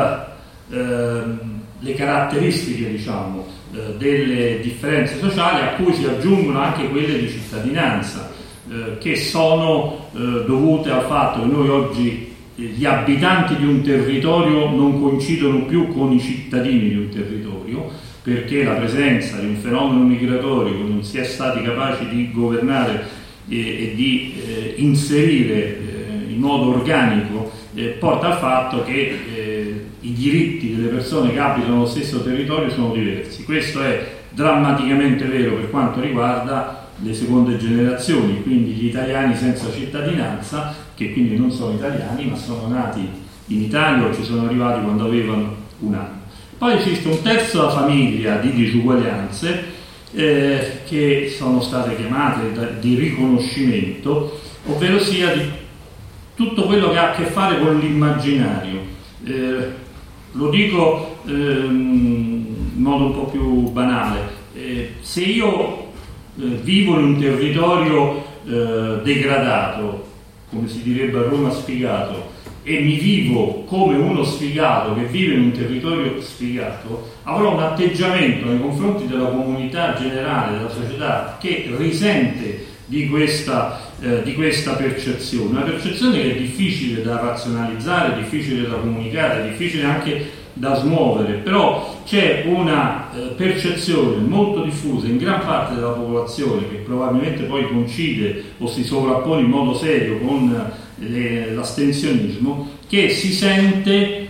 le caratteristiche, delle differenze sociali, a cui si aggiungono anche quelle di cittadinanza, che sono dovute al fatto che noi oggi gli abitanti di un territorio non coincidono più con i cittadini di un territorio, perché la presenza di un fenomeno migratorio che non si è stati capaci di governare e di inserire in modo organico porta al fatto che i diritti delle persone che abitano lo stesso territorio sono diversi. Questo è drammaticamente vero per quanto riguarda le seconde generazioni, quindi gli italiani senza cittadinanza, che quindi non sono italiani ma sono nati in Italia o ci sono arrivati quando avevano un anno. Poi esiste un terza famiglia di disuguaglianze che sono state chiamate di riconoscimento, ovvero sia di tutto quello che ha a che fare con l'immaginario. Lo dico in modo un po' più banale. Se io vivo in un territorio degradato, come si direbbe a Roma, sfigato, e mi vivo come uno sfigato che vive in un territorio sfigato, avrò un atteggiamento nei confronti della comunità generale, della società, che risente di questa percezione, una percezione che è difficile da razionalizzare, difficile da comunicare, difficile anche da smuovere, però c'è una percezione molto diffusa in gran parte della popolazione, che probabilmente poi coincide o si sovrappone in modo serio con l'astensionismo, che si sente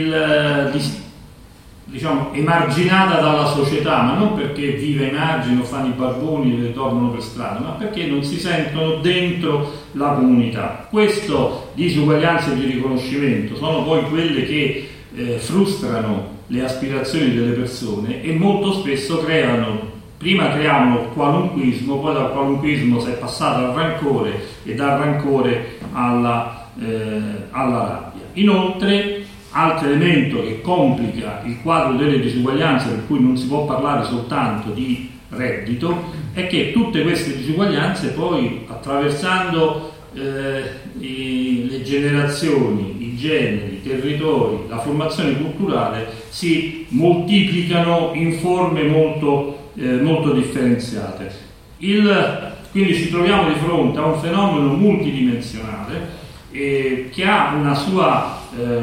emarginata dalla società, ma non perché vive ai margini o fanno i barboni e le dormono per strada, ma perché non si sentono dentro la comunità. Queste disuguaglianze di riconoscimento sono poi quelle che frustrano le aspirazioni delle persone e molto spesso prima creavano qualunquismo, poi dal qualunquismo si è passato al rancore e dal rancore alla rabbia. Inoltre, altro elemento che complica il quadro delle disuguaglianze, per cui non si può parlare soltanto di reddito, è che tutte queste disuguaglianze poi, attraversando le generazioni, i generi, i territori, la formazione culturale, si moltiplicano in forme molto molto differenziate. Quindi ci troviamo di fronte a un fenomeno multidimensionale che ha una sua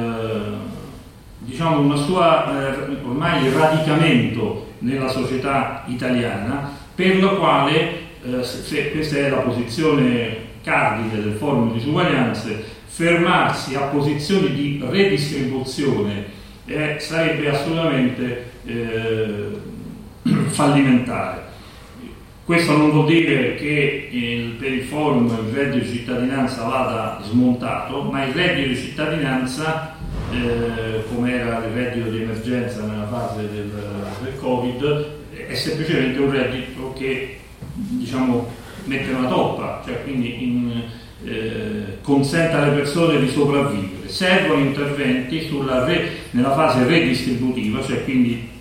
ormai radicamento nella società italiana, per la quale, se questa è la posizione cardine del Forum di Disuguaglianze, fermarsi a posizioni di redistribuzione sarebbe assolutamente fallimentare. Questo non vuol dire che per il Forum il reddito di cittadinanza vada smontato, ma il reddito di cittadinanza, come era il reddito di emergenza nella fase del Covid, è semplicemente un reddito che mette una toppa, cioè quindi consente alle persone di sopravvivere. Servono interventi nella fase redistributiva, cioè quindi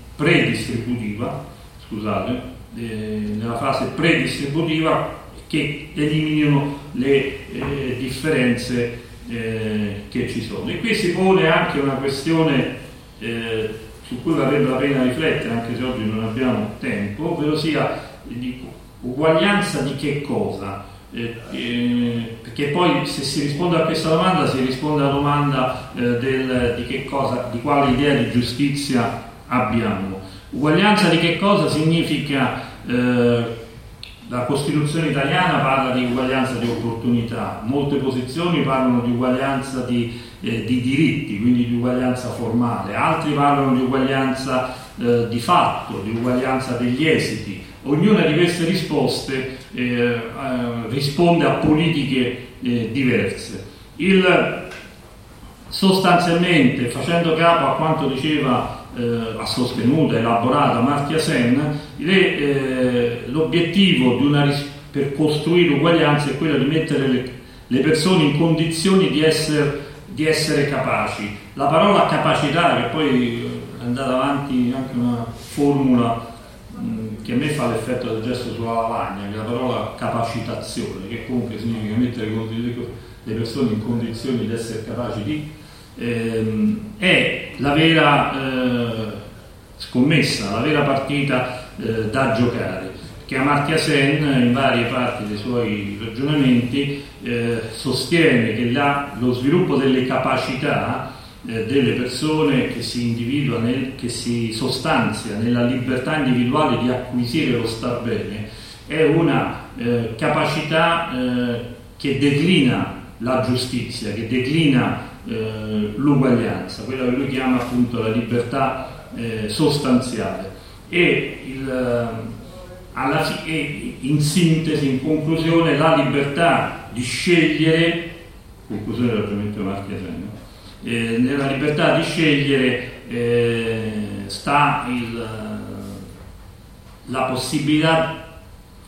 nella fase predistributiva, che eliminino le differenze che ci sono. E qui si pone anche una questione su cui varrebbe la pena riflettere, anche se oggi non abbiamo tempo, ovvero sia di uguaglianza di che cosa? Perché poi, se si risponde a questa domanda, si risponde alla domanda di che cosa, di quale idea di giustizia abbiamo. Uguaglianza di che cosa significa? La Costituzione italiana parla di uguaglianza di opportunità, molte posizioni parlano di uguaglianza di diritti, quindi di uguaglianza formale, altri parlano di uguaglianza di fatto, di uguaglianza degli esiti. Ognuna di queste risposte risponde a politiche diverse. Sostanzialmente, facendo capo a quanto diceva, ha sostenuto e elaborato Amartya Sen, l'obiettivo per costruire uguaglianza è quello di mettere le persone in condizioni di essere capaci. La parola capacità, che poi è andata avanti anche una formula che a me fa l'effetto del gesto sulla lavagna, che è la parola capacitazione, che comunque significa mettere le persone in condizioni di essere capaci di, è la vera scommessa, la vera partita da giocare, che Amartya Sen in varie parti dei suoi ragionamenti sostiene che lo sviluppo delle capacità delle persone, che si individua, che si sostanzia nella libertà individuale di acquisire lo star bene, è una capacità che declina la giustizia, che declina l'uguaglianza, quella che lui chiama appunto la libertà sostanziale, e in sintesi, in conclusione, la libertà di scegliere, conclusione del ragionamento di Amartya Sen, nella libertà di scegliere sta la possibilità,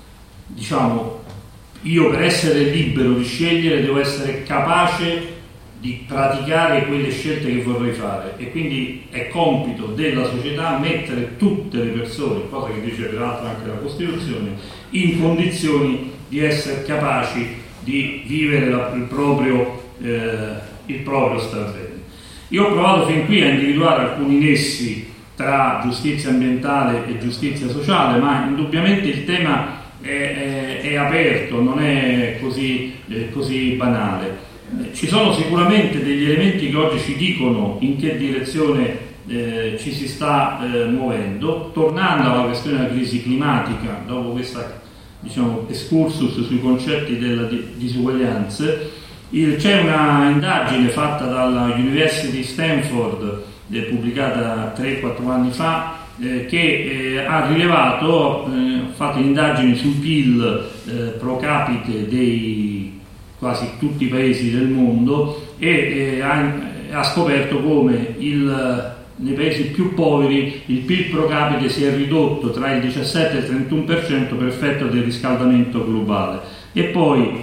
io per essere libero di scegliere devo essere capace di praticare quelle scelte che vorrei fare, e quindi è compito della società mettere tutte le persone, cosa che dice peraltro anche la Costituzione, in condizioni di essere capaci di vivere il proprio star bene. Io ho provato fin qui a individuare alcuni nessi tra giustizia ambientale e giustizia sociale, ma indubbiamente il tema è aperto, non è così banale. Ci sono sicuramente degli elementi che oggi ci dicono in che direzione ci si sta muovendo. Tornando alla questione della crisi climatica, dopo questa excursus sui concetti della disuguaglianze, c'è una indagine fatta dalla University di Stanford, pubblicata 3-4 anni fa, che ha rilevato, fatto indagini sul PIL pro capite dei quasi tutti i paesi del mondo, e ha scoperto come nei paesi più poveri il PIL pro capite si è ridotto tra il 17 e il 31% per effetto del riscaldamento globale, e poi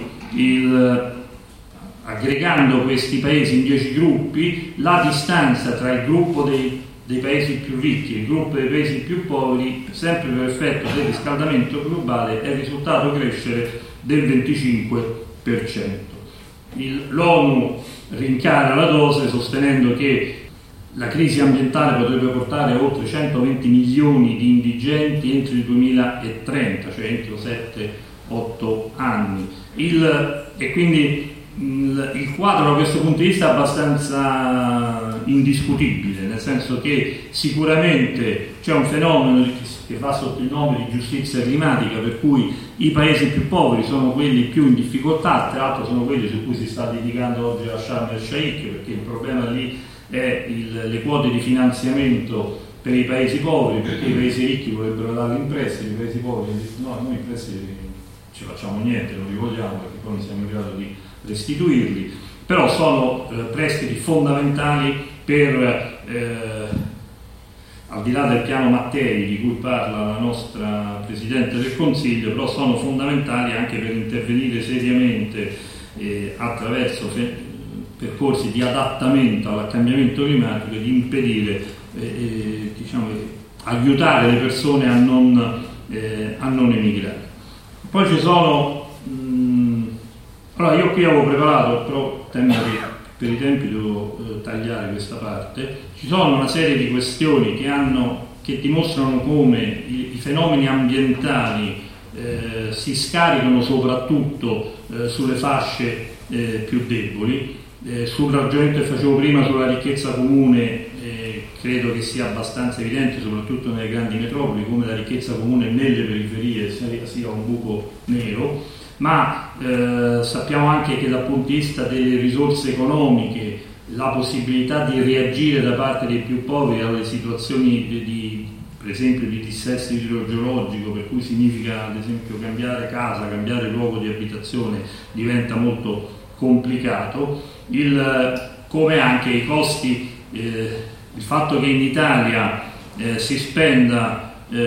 aggregando questi paesi in 10 gruppi, la distanza tra il gruppo dei paesi più ricchi e il gruppo dei paesi più poveri, sempre per effetto del riscaldamento globale, è risultato crescere del 25%. L'ONU rincara la dose, sostenendo che la crisi ambientale potrebbe portare a oltre 120 milioni di indigenti entro il 2030, cioè entro 7-8 anni. E quindi il quadro da questo punto di vista è abbastanza indiscutibile, nel senso che sicuramente c'è un fenomeno che va sotto il nome di giustizia climatica, per cui i paesi più poveri sono quelli più in difficoltà, tra l'altro sono quelli su cui si sta litigando oggi a Sharm el Sheikh, perché il problema lì è le quote di finanziamento per i paesi poveri, perché i paesi ricchi vorrebbero dare in prestiti, i paesi poveri dicono no, noi in prestiti ci facciamo niente, non li vogliamo perché poi non siamo in grado di restituirli, però sono prestiti fondamentali per, al di là del piano Mattei di cui parla la nostra Presidente del Consiglio, però sono fondamentali anche per intervenire seriamente attraverso percorsi di adattamento al cambiamento climatico e di impedire, aiutare le persone a non emigrare. Poi ci sono allora io qui avevo preparato, però temo che per i tempi devo tagliare questa parte. Ci sono una serie di questioni che dimostrano come i fenomeni ambientali si scaricano soprattutto sulle fasce più deboli. Sul ragionamento che facevo prima sulla ricchezza comune, credo che sia abbastanza evidente, soprattutto nelle grandi metropoli, come la ricchezza comune nelle periferie sia un buco nero. Ma sappiamo anche che dal punto di vista delle risorse economiche, la possibilità di reagire da parte dei più poveri alle situazioni per esempio di dissesto idrogeologico, per cui significa ad esempio cambiare casa, cambiare luogo di abitazione, diventa molto complicato. Come anche i costi, il fatto che in Italia si spenda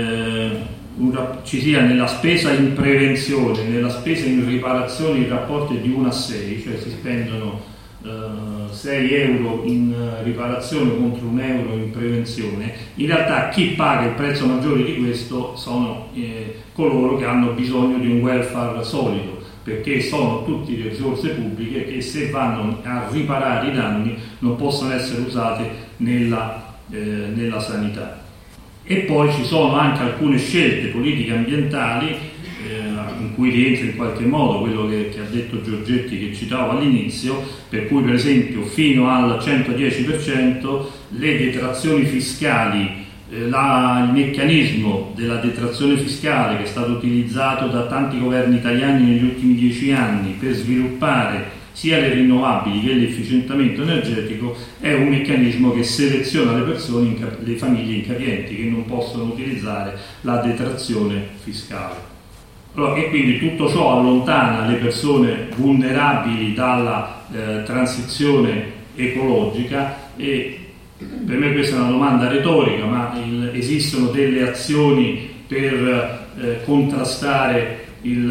ci sia nella spesa in prevenzione, nella spesa in riparazione il rapporto è di 1 a 6, cioè si spendono 6 euro in riparazione contro 1 euro in prevenzione. In realtà chi paga il prezzo maggiore di questo sono coloro che hanno bisogno di un welfare solido, perché sono tutte le risorse pubbliche che, se vanno a riparare i danni, non possono essere usate nella sanità. E poi ci sono anche alcune scelte politiche ambientali in cui rientra in qualche modo quello che ha detto Giorgetti, che citavo all'inizio, per cui per esempio fino al 110% le detrazioni fiscali, il meccanismo della detrazione fiscale che è stato utilizzato da tanti governi italiani negli ultimi 10 anni per sviluppare sia le rinnovabili che l'efficientamento energetico, è un meccanismo che seleziona le persone, le famiglie incapienti che non possono utilizzare la detrazione fiscale. Allora, e quindi tutto ciò allontana le persone vulnerabili dalla transizione ecologica. E per me questa è una domanda retorica, ma esistono delle azioni per contrastare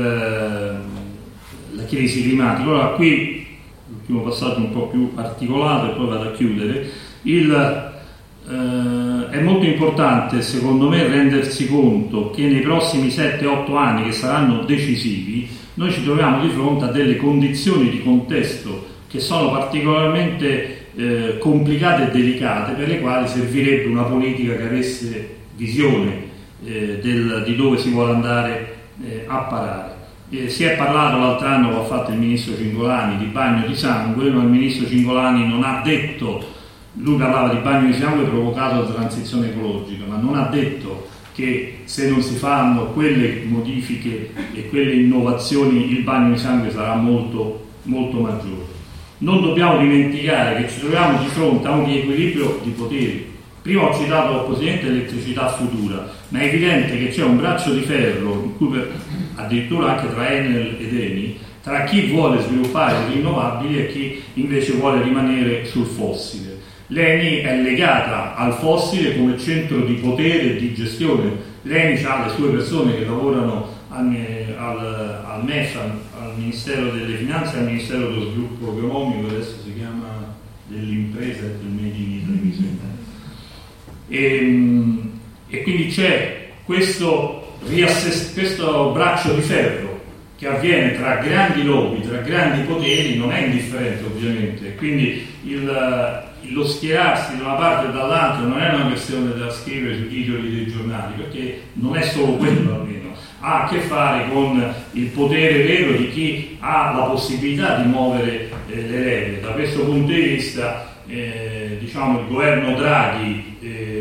la crisi climatica. Allora qui l'ultimo passaggio un po' più articolato e poi vado a chiudere. È molto importante secondo me rendersi conto che nei prossimi 7-8 anni, che saranno decisivi, noi ci troviamo di fronte a delle condizioni di contesto che sono particolarmente complicate e delicate, per le quali servirebbe una politica che avesse visione di dove si vuole andare a parare. Si è parlato l'altro anno, lo ha fatto il ministro Cingolani, di bagno di sangue, ma il ministro Cingolani non ha detto, lui parlava di bagno di sangue provocato da transizione ecologica, ma non ha detto che se non si fanno quelle modifiche e quelle innovazioni il bagno di sangue sarà molto, molto maggiore. Non dobbiamo dimenticare che ci troviamo di fronte a un riequilibrio di poteri. Prima ho citato il Presidente dell'elettricità futura, ma è evidente che c'è un braccio di ferro, in cui addirittura anche tra Enel ed Eni, tra chi vuole sviluppare rinnovabili e chi invece vuole rimanere sul fossile. L'Eni è legata al fossile come centro di potere e di gestione. L'Eni ha le sue persone che lavorano al MEF, al Ministero delle Finanze e al Ministero dello Sviluppo Economico, adesso si chiama dell'impresa e del Made in Italy, mi sembra. E quindi c'è questo braccio di ferro che avviene tra grandi lobby, tra grandi poteri, non è indifferente ovviamente, quindi lo schierarsi da una parte o dall'altra non è una questione da scrivere sui titoli dei giornali, perché non è solo quello, almeno ha a che fare con il potere vero di chi ha la possibilità di muovere le regole. Da questo punto di vista diciamo il governo Draghi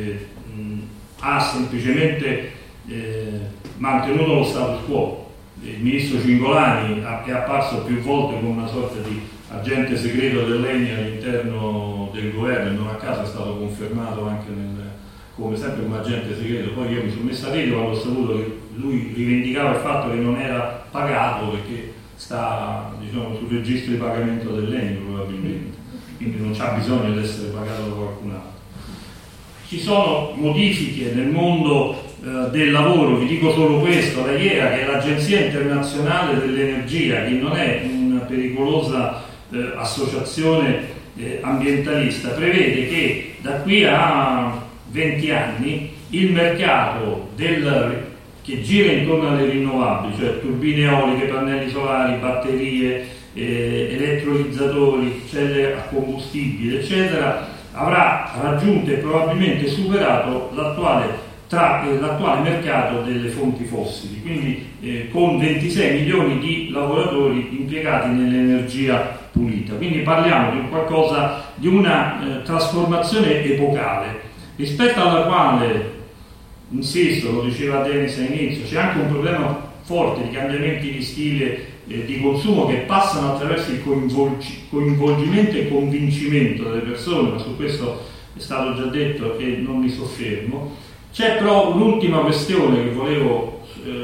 ha semplicemente mantenuto lo status quo. Il ministro Cingolani è apparso più volte come una sorta di agente segreto dell'ENI all'interno del governo, e non a caso è stato confermato anche come sempre come agente segreto. Poi io mi sono messo a ridere quando ho saputo che lui rivendicava il fatto che non era pagato perché sta, diciamo, sul registro di pagamento dell'ENI probabilmente, quindi non c'ha bisogno di essere pagato da qualcun altro. Ci sono modifiche nel mondo del lavoro, vi dico solo questo: l'AIEA, che è l'Agenzia Internazionale dell'Energia, che non è una pericolosa associazione ambientalista, prevede che da qui a 20 anni il mercato che gira intorno alle rinnovabili, cioè turbine eoliche, pannelli solari, batterie, elettrolizzatori, celle a combustibile, eccetera, avrà raggiunto e probabilmente superato l'attuale mercato delle fonti fossili, quindi con 26 milioni di lavoratori impiegati nell'energia pulita. Quindi parliamo di qualcosa, di una trasformazione epocale, rispetto alla quale, insisto, lo diceva Denis all'inizio, c'è anche un problema forte di cambiamenti di stile di consumo che passano attraverso il coinvolgimento e convincimento delle persone, ma su questo è stato già detto e non mi soffermo. C'è però un'ultima questione che volevo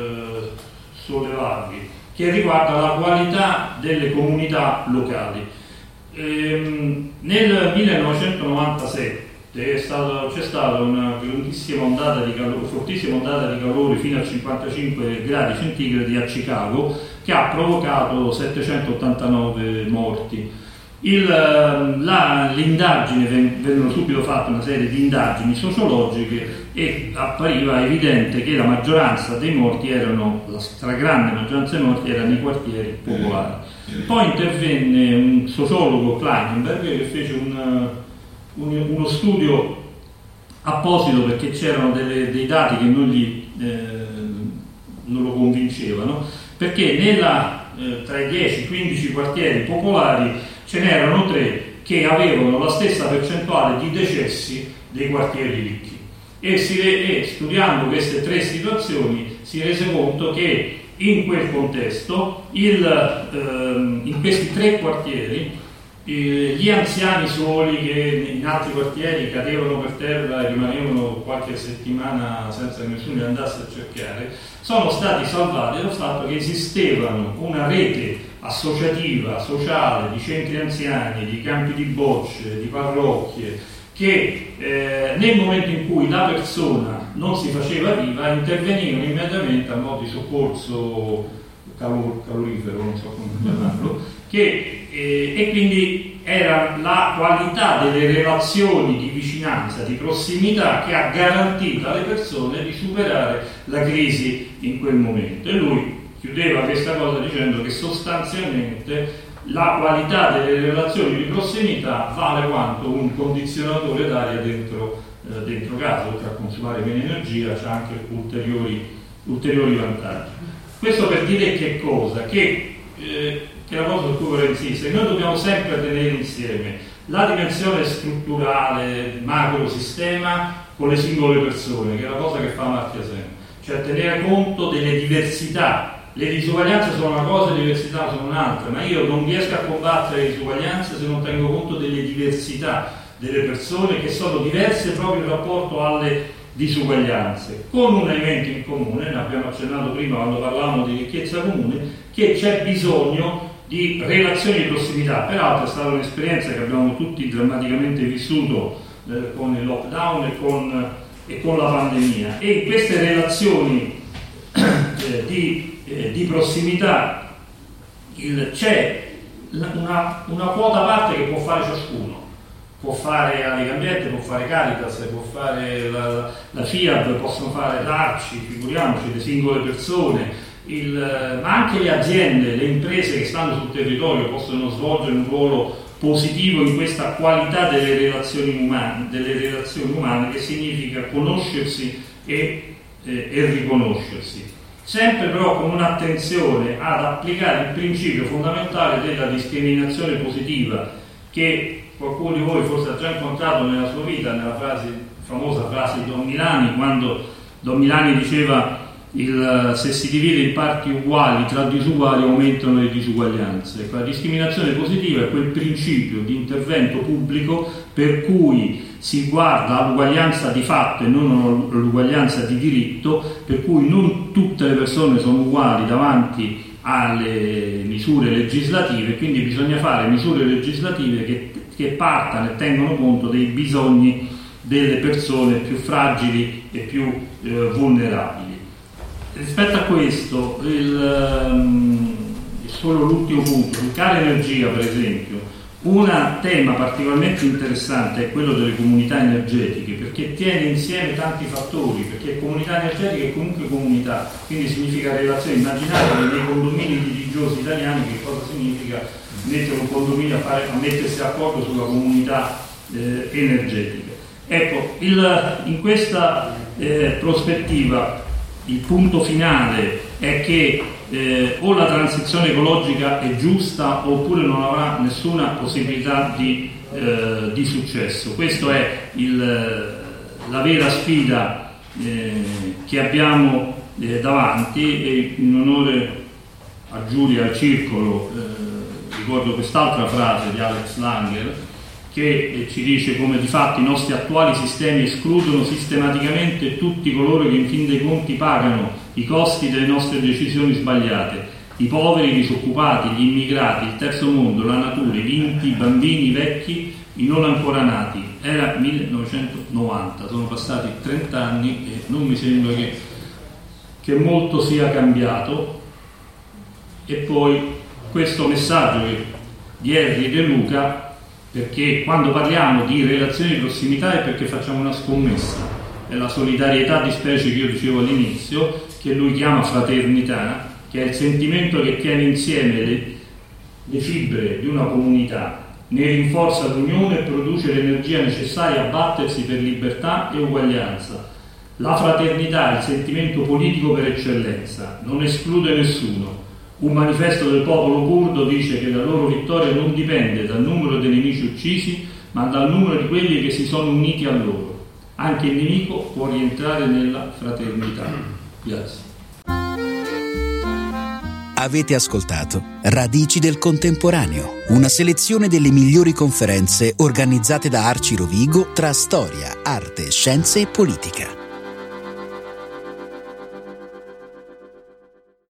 sollevarvi, che riguarda la qualità delle comunità locali. Nel 1997 c'è stata una grandissima ondata di calore, fortissima ondata di calore fino a 55 gradi centigradi a Chicago, che ha provocato 789 morti. L'indagine, vennero subito fatte una serie di indagini sociologiche e appariva evidente che la maggioranza dei morti la stragrande maggioranza dei morti erano nei quartieri popolari. Poi intervenne un sociologo, Kleinenberg, che fece uno studio apposito perché c'erano dei dati che non lo convincevano, perché tra i 10-15 quartieri popolari ce n'erano 3 che avevano la stessa percentuale di decessi dei quartieri ricchi, e studiando queste 3 situazioni si rese conto che in quel contesto in questi 3 quartieri gli anziani soli, che in altri quartieri cadevano per terra e rimanevano qualche settimana senza che nessuno li andasse a cercare, sono stati salvati dal fatto che esistevano una rete associativa, sociale, di centri anziani, di campi di bocce, di parrocchie, che nel momento in cui la persona non si faceva viva intervenivano immediatamente a modo di soccorso calorifero, non so come chiamarlo, e quindi era la qualità delle relazioni di vicinanza, di prossimità, che ha garantito alle persone di superare la crisi in quel momento. E lui chiudeva questa cosa dicendo che sostanzialmente la qualità delle relazioni di prossimità vale quanto un condizionatore d'aria dentro casa. Oltre a consumare meno energia, c'ha anche ulteriori vantaggi. Questo per dire che cosa? Che è la cosa su cui vorrei insistere. Noi dobbiamo sempre tenere insieme la dimensione strutturale, macro sistema, con le singole persone, che è la cosa che fa Amartya Sen, cioè tenere conto delle diversità. Le disuguaglianze sono una cosa, le diversità sono un'altra, ma io non riesco a combattere le disuguaglianze se non tengo conto delle diversità delle persone, che sono diverse proprio in rapporto alle disuguaglianze, con un elemento in comune. Ne abbiamo accennato prima quando parlavamo di ricchezza comune, che c'è bisogno di relazioni di prossimità. Peraltro è stata un'esperienza che abbiamo tutti drammaticamente vissuto con il lockdown e con la pandemia, e in queste relazioni di prossimità c'è una quota parte che può fare ciascuno. Può fare la Lega Ambiente, può fare Caritas, può fare la FIAB, possono fare l'ARCI, figuriamoci, le singole persone, ma anche le aziende, le imprese che stanno sul territorio possono svolgere un ruolo positivo in questa qualità delle relazioni umane, che significa conoscersi e riconoscersi, sempre però con un'attenzione ad applicare il principio fondamentale della discriminazione positiva, che qualcuno di voi forse ha già incontrato nella sua vita, nella famosa frase di Don Milani, quando Don Milani diceva se si divide in parti uguali tra disuguali aumentano le disuguaglianze. Ecco, la discriminazione positiva è quel principio di intervento pubblico per cui si guarda all'uguaglianza di fatto e non all'uguaglianza di diritto, per cui non tutte le persone sono uguali davanti alle misure legislative, quindi bisogna fare misure legislative che partano e tengono conto dei bisogni delle persone più fragili e più vulnerabili. Rispetto a questo, solo l'ultimo punto, sul caro energia per esempio, un tema particolarmente interessante è quello delle comunità energetiche, perché tiene insieme tanti fattori, perché comunità energetica è comunque comunità, quindi significa relazione. Immaginate nei condomini litigiosi italiani che cosa significa mettere un condominio a mettersi d'accordo sulla comunità energetica. Ecco, in questa prospettiva il punto finale è che o la transizione ecologica è giusta oppure non avrà nessuna possibilità di successo. Questa è la vera sfida che abbiamo davanti, e in onore a Giulia al Circolo ricordo quest'altra frase di Alex Langer, che ci dice come di fatto i nostri attuali sistemi escludono sistematicamente tutti coloro che in fin dei conti pagano i costi delle nostre decisioni sbagliate: i poveri, i disoccupati, gli immigrati, il terzo mondo, la natura, i vinti, i bambini, i vecchi, i non ancora nati. Era 1990, sono passati 30 anni e non mi sembra che molto sia cambiato. E poi questo messaggio di Henry De Luca, perché quando parliamo di relazioni di prossimità è perché facciamo una scommessa, è la solidarietà di specie che io dicevo all'inizio, che lui chiama fraternità, che è il sentimento che tiene insieme le fibre di una comunità, ne rinforza l'unione e produce l'energia necessaria a battersi per libertà e uguaglianza. La fraternità è il sentimento politico per eccellenza, non esclude nessuno. Un manifesto del popolo curdo dice che la loro vittoria non dipende dal numero dei nemici uccisi, ma dal numero di quelli che si sono uniti a loro. Anche il nemico può rientrare nella fraternità. Grazie. Avete ascoltato Radici del Contemporaneo, una selezione delle migliori conferenze organizzate da Arci Rovigo tra storia, arte, scienze e politica.